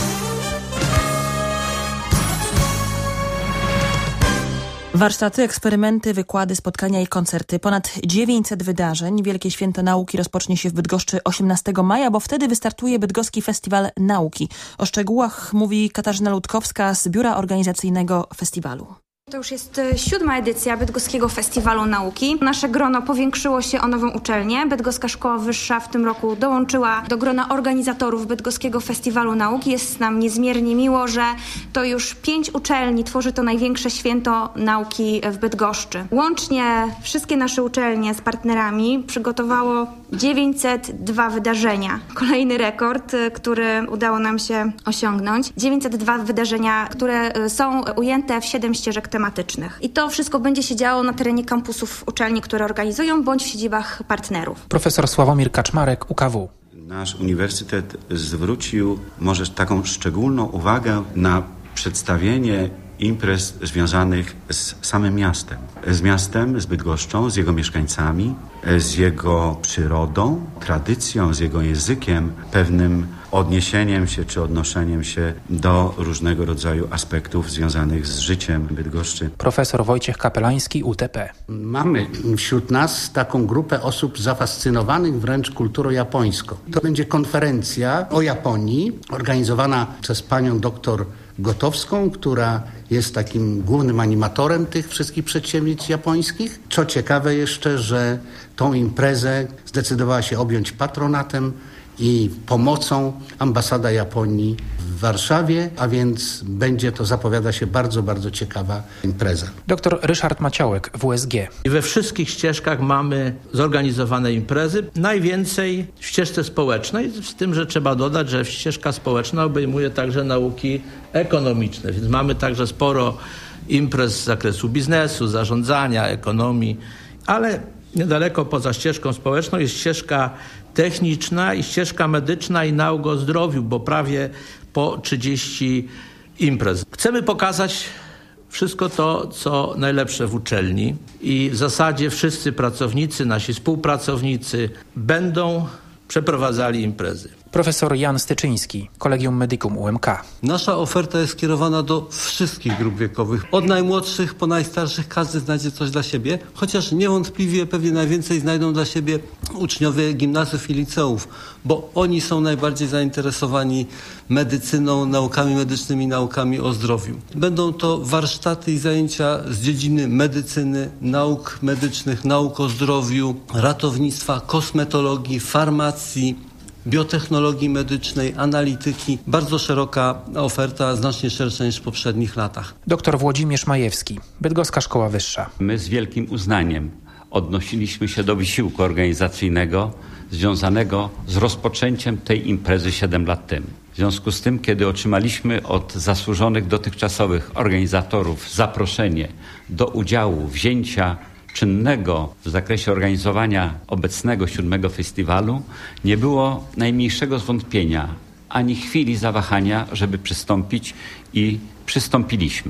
Warsztaty, eksperymenty, wykłady, spotkania i koncerty. Ponad dziewięćset wydarzeń. Wielkie Święto Nauki rozpocznie się w Bydgoszczy osiemnastego maja, bo wtedy wystartuje Bydgoski Festiwal Nauki. O szczegółach mówi Katarzyna Ludkowska z Biura Organizacyjnego Festiwalu. To już jest siódma edycja Bydgoskiego Festiwalu Nauki. Nasze grono powiększyło się o nową uczelnię. Bydgoska Szkoła Wyższa w tym roku dołączyła do grona organizatorów Bydgoskiego Festiwalu Nauki. Jest nam niezmiernie miło, że to już pięć uczelni tworzy to największe święto nauki w Bydgoszczy. Łącznie wszystkie nasze uczelnie z partnerami przygotowało dziewięćset dwa wydarzenia. Kolejny rekord, który udało nam się osiągnąć. dziewięćset dwa wydarzenia, które są ujęte w siedem ścieżek tematycznych. I to wszystko będzie się działo na terenie kampusów uczelni, które organizują, bądź w siedzibach partnerów. Profesor Sławomir Kaczmarek, U K W. Nasz uniwersytet zwrócił może taką szczególną uwagę na przedstawienie imprez związanych z samym miastem. Z miastem, z Bydgoszczą, z jego mieszkańcami, z jego przyrodą, tradycją, z jego językiem, pewnym odniesieniem się czy odnoszeniem się do różnego rodzaju aspektów związanych z życiem Bydgoszczy. Profesor Wojciech Kapelański, U T P. Mamy wśród nas taką grupę osób zafascynowanych wręcz kulturą japońską. To będzie konferencja o Japonii, organizowana przez panią doktor Gotowską, która jest takim głównym animatorem tych wszystkich przedsięwzięć japońskich. Co ciekawe jeszcze, że tą imprezę zdecydowała się objąć patronatem i pomocą ambasada Japonii w Warszawie, a więc będzie to, zapowiada się bardzo, bardzo ciekawa impreza. Doktor Ryszard Maciołek, W S G. I we wszystkich ścieżkach mamy zorganizowane imprezy. Najwięcej w ścieżce społecznej, z tym, że trzeba dodać, że ścieżka społeczna obejmuje także nauki ekonomiczne, więc mamy także sporo imprez z zakresu biznesu, zarządzania, ekonomii, ale niedaleko poza ścieżką społeczną jest ścieżka techniczna i ścieżka medyczna i nauk o zdrowiu, bo prawie po trzydzieści imprez. Chcemy pokazać wszystko to, co najlepsze w uczelni i w zasadzie wszyscy pracownicy, nasi współpracownicy będą przeprowadzali imprezy. Profesor Jan Styczyński, Collegium Medicum U M K. Nasza oferta jest skierowana do wszystkich grup wiekowych. Od najmłodszych po najstarszych każdy znajdzie coś dla siebie, chociaż niewątpliwie pewnie najwięcej znajdą dla siebie uczniowie gimnazjów i liceów, bo oni są najbardziej zainteresowani medycyną, naukami medycznymi, naukami o zdrowiu. Będą to warsztaty i zajęcia z dziedziny medycyny, nauk medycznych, nauk o zdrowiu, ratownictwa, kosmetologii, farmacji, biotechnologii medycznej, analityki. Bardzo szeroka oferta, znacznie szersza niż w poprzednich latach. Doktor Włodzimierz Majewski, Bydgoska Szkoła Wyższa. My z wielkim uznaniem odnosiliśmy się do wysiłku organizacyjnego związanego z rozpoczęciem tej imprezy siedem lat temu. W związku z tym, kiedy otrzymaliśmy od zasłużonych dotychczasowych organizatorów zaproszenie do udziału, wzięcia czynnego w zakresie organizowania obecnego siódmego festiwalu, nie było najmniejszego zwątpienia, ani chwili zawahania, żeby przystąpić i przystąpiliśmy.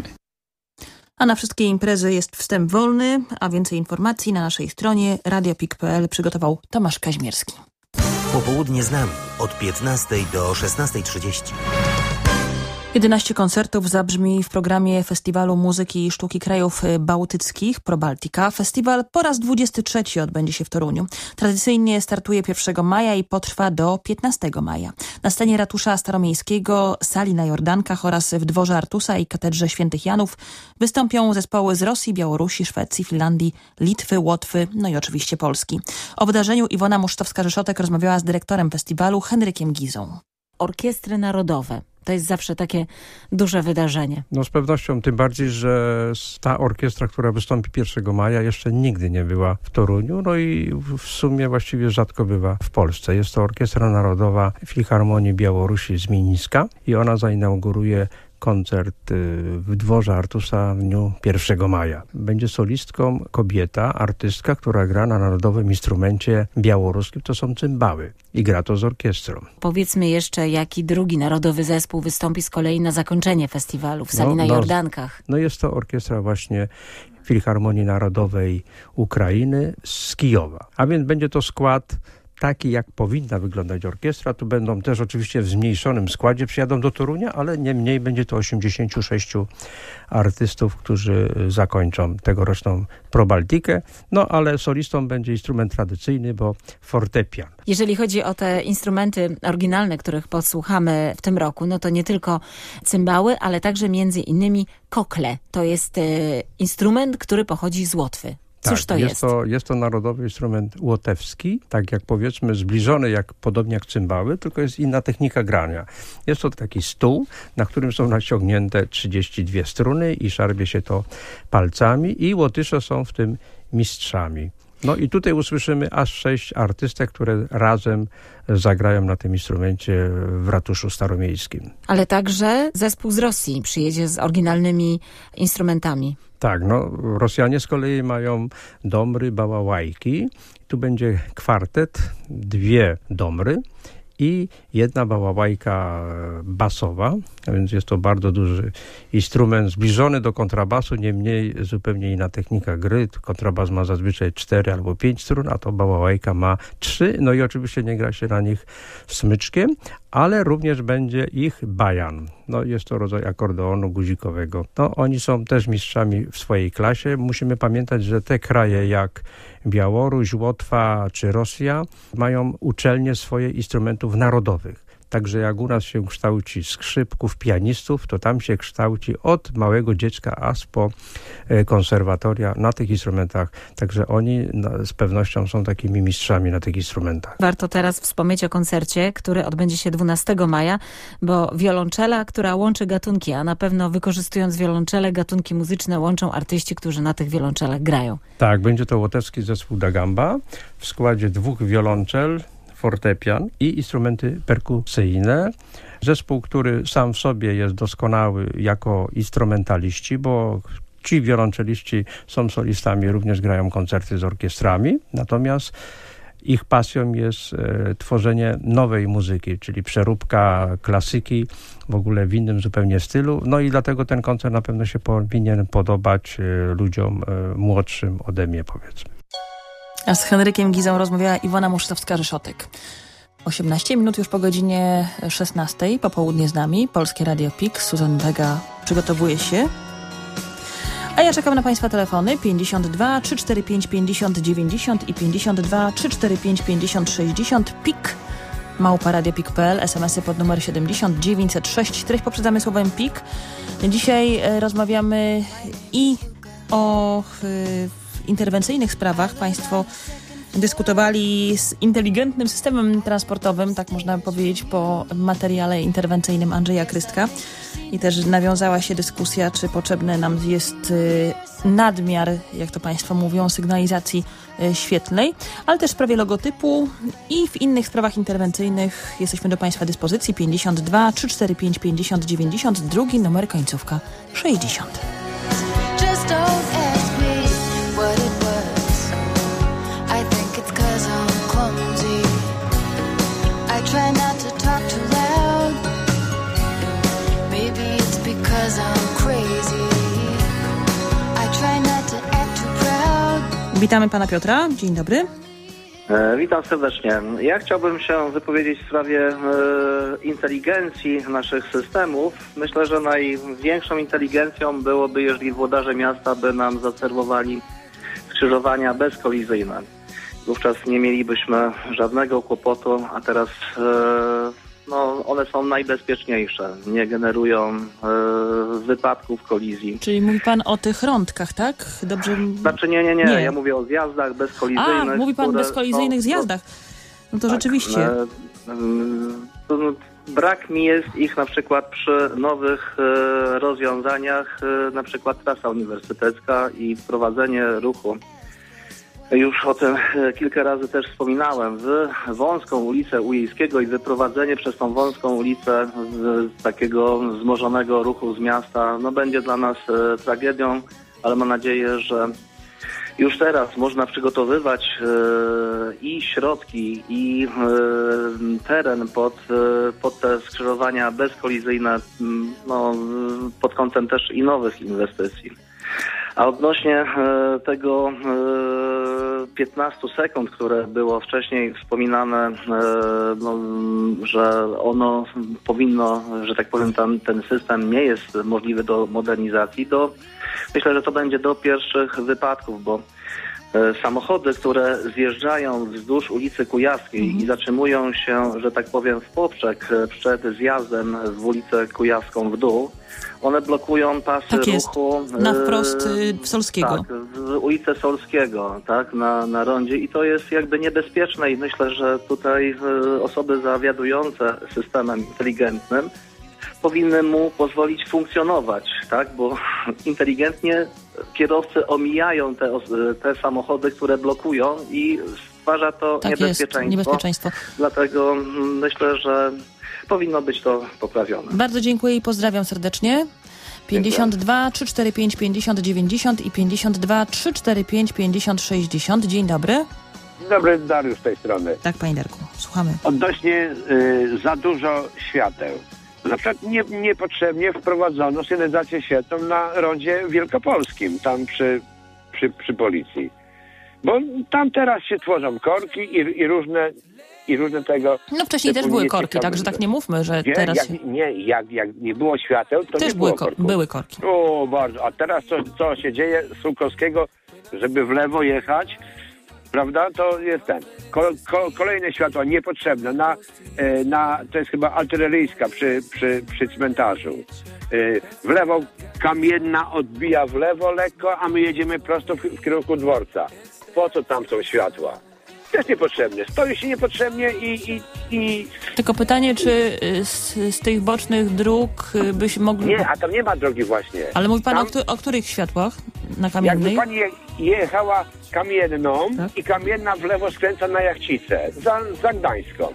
A na wszystkie imprezy jest wstęp wolny, a więcej informacji na naszej stronie radiopik kropka p l przygotował Tomasz Kaźmierski. Popołudnie z nami od piętnastej do szesnastej trzydzieści. jedenaście koncertów zabrzmi w programie Festiwalu Muzyki i Sztuki Krajów Bałtyckich ProBaltica. Festiwal po raz dwudziesty trzeci odbędzie się w Toruniu. Tradycyjnie startuje pierwszego maja i potrwa do piętnastego maja. Na scenie Ratusza Staromiejskiego, sali na Jordankach oraz w Dworze Artusa i Katedrze Świętych Janów wystąpią zespoły z Rosji, Białorusi, Szwecji, Finlandii, Litwy, Łotwy, no i oczywiście Polski. O wydarzeniu Iwona Musztowska-Rzeszotek rozmawiała z dyrektorem festiwalu Henrykiem Gizą. Orkiestry narodowe. To jest zawsze takie duże wydarzenie. No z pewnością, tym bardziej, że ta orkiestra, która wystąpi pierwszego maja, jeszcze nigdy nie była w Toruniu, no i w sumie właściwie rzadko bywa w Polsce. Jest to Orkiestra Narodowa Filharmonii Białorusi z Mińska i ona zainauguruje koncert w Dworze Artusa w dniu pierwszego maja. Będzie solistką kobieta, artystka, która gra na narodowym instrumencie białoruskim, to są cymbały i gra to z orkiestrą. Powiedzmy jeszcze, jaki drugi narodowy zespół wystąpi z kolei na zakończenie festiwalu w sali no, na no, Jordankach. No jest to orkiestra właśnie Filharmonii Narodowej Ukrainy z Kijowa. A więc będzie to skład taki, jak powinna wyglądać orkiestra. Tu będą też oczywiście w zmniejszonym składzie, przyjadą do Torunia, ale niemniej będzie to osiemdziesięciu sześciu artystów, którzy zakończą tegoroczną ProBaltikę. No ale solistą będzie instrument tradycyjny, bo fortepian. Jeżeli chodzi o te instrumenty oryginalne, których posłuchamy w tym roku, no to nie tylko cymbały, ale także między innymi kokle. To jest e, instrument, który pochodzi z Łotwy. Cóż to tak, jest? Jest to, jest to narodowy instrument łotewski, tak jak powiedzmy zbliżony, jak podobnie jak cymbały, tylko jest inna technika grania. Jest to taki stół, na którym są naciągnięte trzydzieści dwie struny i szarpie się to palcami i Łotysze są w tym mistrzami. No i tutaj usłyszymy aż sześć artystek, które razem zagrają na tym instrumencie w Ratuszu Staromiejskim. Ale także zespół z Rosji przyjedzie z oryginalnymi instrumentami. Tak, no Rosjanie z kolei mają domry, bałałajki. Tu będzie kwartet, dwie domry i jedna bałałajka basowa, a więc jest to bardzo duży instrument zbliżony do kontrabasu, niemniej zupełnie inna technika gry. Kontrabas ma zazwyczaj cztery albo pięć strun, a to bałałajka ma trzy, no i oczywiście nie gra się na nich smyczkiem, ale również będzie ich bajan. No jest to rodzaj akordeonu guzikowego. No oni są też mistrzami w swojej klasie. Musimy pamiętać, że te kraje jak Białoruś, Łotwa czy Rosja mają uczelnie swoje instrumentów narodowych. Także jak u nas się kształci skrzypków, pianistów, to tam się kształci od małego dziecka aż po konserwatoria na tych instrumentach. Także oni z pewnością są takimi mistrzami na tych instrumentach. Warto teraz wspomnieć o koncercie, który odbędzie się dwunastego maja, bo wiolonczela, która łączy gatunki, a na pewno wykorzystując wiolonczele, gatunki muzyczne łączą artyści, którzy na tych wiolonczelach grają. Tak, będzie to łotewski zespół Da Gamba w składzie dwóch wiolonczel, fortepian i instrumenty perkusyjne. Zespół, który sam w sobie jest doskonały jako instrumentaliści, bo ci wiolonczeliści są solistami, również grają koncerty z orkiestrami, natomiast ich pasją jest e, tworzenie nowej muzyki, czyli przeróbka klasyki w ogóle w innym zupełnie stylu. No i dlatego ten koncert na pewno się powinien podobać e, ludziom e, młodszym ode mnie, powiedzmy. A z Henrykiem Gizą rozmawiała Iwona Musztowska-Rzeszotek. osiemnaście minut już po godzinie szesnastej, popołudnie z nami, Polskie Radio Pik, Susan Vega przygotowuje się. A ja czekam na Państwa telefony pięćdziesiąt dwa trzysta czterdzieści pięć pięćdziesiąt dziewięćdziesiąt i pięćdziesiąt dwa trzysta czterdzieści pięć pięćdziesiąt sześćdziesiąt, pik, małpa radiopik kropka p l, es em esy pod numer siedemdziesiąt dziewięćset sześć. Treść poprzedzamy słowem pik. Dzisiaj e, rozmawiamy i o y, interwencyjnych sprawach. Państwo dyskutowali z inteligentnym systemem transportowym, tak można powiedzieć, po materiale interwencyjnym Andrzeja Krystka. I też nawiązała się dyskusja, czy potrzebny nam jest y, nadmiar, jak to Państwo mówią, sygnalizacji y, świetlnej, ale też w sprawie logotypu i w innych sprawach interwencyjnych jesteśmy do Państwa dyspozycji. pięćdziesiąt dwa trzysta czterdzieści pięć pięćdziesiąt dziewięćdziesiąt, drugi numer końcówka sześćdziesiąt. Just don't ask me what it was. I think it's 'cause I'm clumsy. I try not to talk too loud. Maybe it's because I'm crazy. I try not to act too proud. Witamy Pana Piotra. Dzień dobry. E, witam serdecznie. Ja chciałbym się wypowiedzieć w sprawie e, inteligencji naszych systemów. Myślę, że największą inteligencją byłoby, jeżeli włodarze miasta by nam zaserwowali skrzyżowania bezkolizyjne. Wówczas nie mielibyśmy żadnego kłopotu, a teraz e, no, one są najbezpieczniejsze. Nie generują e, wypadków, kolizji. Czyli mówi pan o tych rądkach, tak? Dobrze. Znaczy nie, nie, nie. nie. Ja mówię o zjazdach bezkolizyjnych. A, mówi pan o bezkolizyjnych są, zjazdach. No to tak, rzeczywiście. E, e, to, no, brak mi jest ich na przykład przy nowych e, rozwiązaniach, e, na przykład trasa uniwersytecka i wprowadzenie ruchu. Już o tym kilka razy też wspominałem. W wąską ulicę Ujejskiego i wyprowadzenie przez tą wąską ulicę z takiego wzmożonego ruchu z miasta no będzie dla nas e, tragedią, ale mam nadzieję, że już teraz można przygotowywać e, i środki, i e, teren pod, e, pod te skrzyżowania bezkolizyjne, no, pod kątem też i nowych inwestycji. A odnośnie e, tego e, piętnastu sekund, które było wcześniej wspominane, e, no, że ono powinno, że tak powiem, ten, ten system nie jest możliwy do modernizacji, to myślę, że to będzie do pierwszych wypadków, bo e, samochody, które zjeżdżają wzdłuż ulicy Kujawskiej mhm. i zatrzymują się, że tak powiem, w poprzek przed zjazdem w ulicę Kujawską w dół, one blokują pasy tak jest. ruchu. Na wprost w Solskiego. Tak, w ulicę Solskiego, tak, na, na rondzie i to jest jakby niebezpieczne i myślę, że tutaj y, osoby zawiadujące systemem inteligentnym powinny mu pozwolić funkcjonować, tak, bo inteligentnie kierowcy omijają te, te samochody, które blokują i stwarza to tak niebezpieczeństwo. Jest, niebezpieczeństwo. Dlatego myślę, że powinno być to poprawione. Bardzo dziękuję i pozdrawiam serdecznie. pięćdziesiąt dwa trzysta czterdzieści pięć pięćdziesiąt dziewięćdziesiąt i pięćdziesiąt dwa trzysta czterdzieści pięć pięćdziesiąt sześćdziesiąt. Dzień dobry. Dzień dobry, Dariusz z tej strony. Tak, panie Darku, słuchamy. Odnośnie y, za dużo świateł. Na przykład nie, niepotrzebnie wprowadzono sygnalizację świetlną na rondzie wielkopolskim, tam przy, przy, przy policji. Bo tam teraz się tworzą korki i, i różne i różne tego... No wcześniej też były korki, także tak nie mówmy, że nie, teraz... Jak, nie, jak, jak nie było świateł, to też nie było były, korków. były korki. O, bardzo. A teraz co, co się dzieje z Sulkowskiego, żeby w lewo jechać, prawda, to jest ten. Ko, ko, kolejne światła niepotrzebne. Na, na, to jest chyba artyleryjska przy, przy, przy cmentarzu. W lewo Kamienna odbija w lewo lekko, a my jedziemy prosto w, w kierunku dworca. Po co tam są światła? To jest niepotrzebne. Stoi się niepotrzebnie i... i, i... Tylko pytanie, czy z, z tych bocznych dróg byśmy mogli... Nie, a tam nie ma drogi właśnie. Ale mówi pan tam... o, któ- o których światłach na Kamiennej? Jakby pani je, jechała Kamienną tak? i Kamienna w lewo skręca na Jachcicę, za, za Gdańską.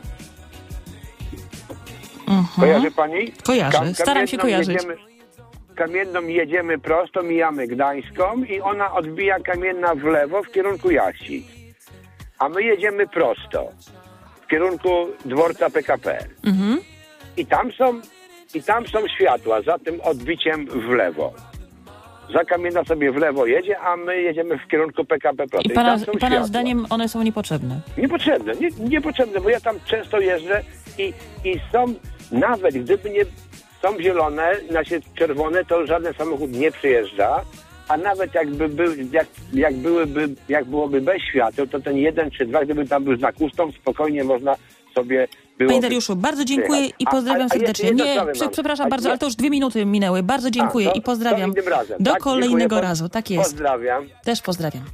Uh-huh. Kojarzy pani? Kojarzę, Kam- staram się kojarzyć. Jedziemy, Kamienną jedziemy prosto, mijamy Gdańską i ona odbija Kamienna w lewo w kierunku Jachcic. A my jedziemy prosto w kierunku dworca P K P. Mhm. I tam są i tam są światła za tym odbiciem w lewo. Za Kamienna sobie w lewo jedzie, a my jedziemy w kierunku P K P prosto. I pana, I i pana zdaniem one są niepotrzebne? Niepotrzebne, nie, niepotrzebne, bo ja tam często jeżdżę i, i są, nawet gdyby nie są zielone, znaczy czerwone, to żaden samochód nie przyjeżdża. A nawet jakby był, jak, jak, byłyby, jak byłoby bez świateł, to ten jeden czy dwa, gdyby tam był znak ustąp, spokojnie można sobie było. Panie Dariuszu, bardzo dziękuję i pozdrawiam a, a, a serdecznie. Nie, prze, przepraszam a, bardzo, nie. ale to już dwie minuty minęły. Bardzo dziękuję a, to, i pozdrawiam. Razem, Do tak? kolejnego dziękuję, razu. Tak jest. Pozdrawiam. Też pozdrawiam.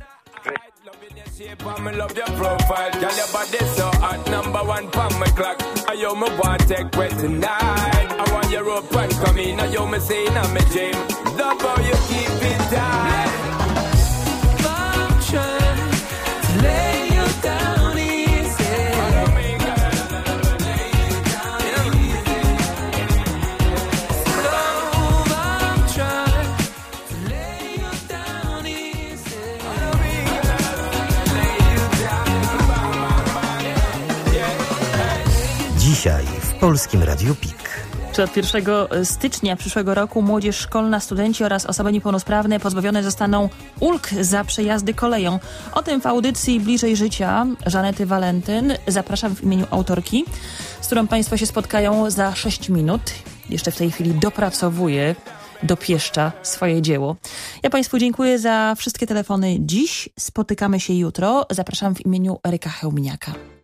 Dzisiaj w Polskim Radiu P I K. Czy od pierwszego stycznia przyszłego roku młodzież szkolna, studenci oraz osoby niepełnosprawne pozbawione zostaną ulg za przejazdy koleją. O tym w audycji Bliżej Życia Żanety Walentyn zapraszam w imieniu autorki, z którą Państwo się spotkają za sześć minut. Jeszcze w tej chwili dopracowuje, dopieszcza swoje dzieło. Ja Państwu dziękuję za wszystkie telefony dziś. Spotykamy się jutro. Zapraszam w imieniu Eryka Chełminiaka.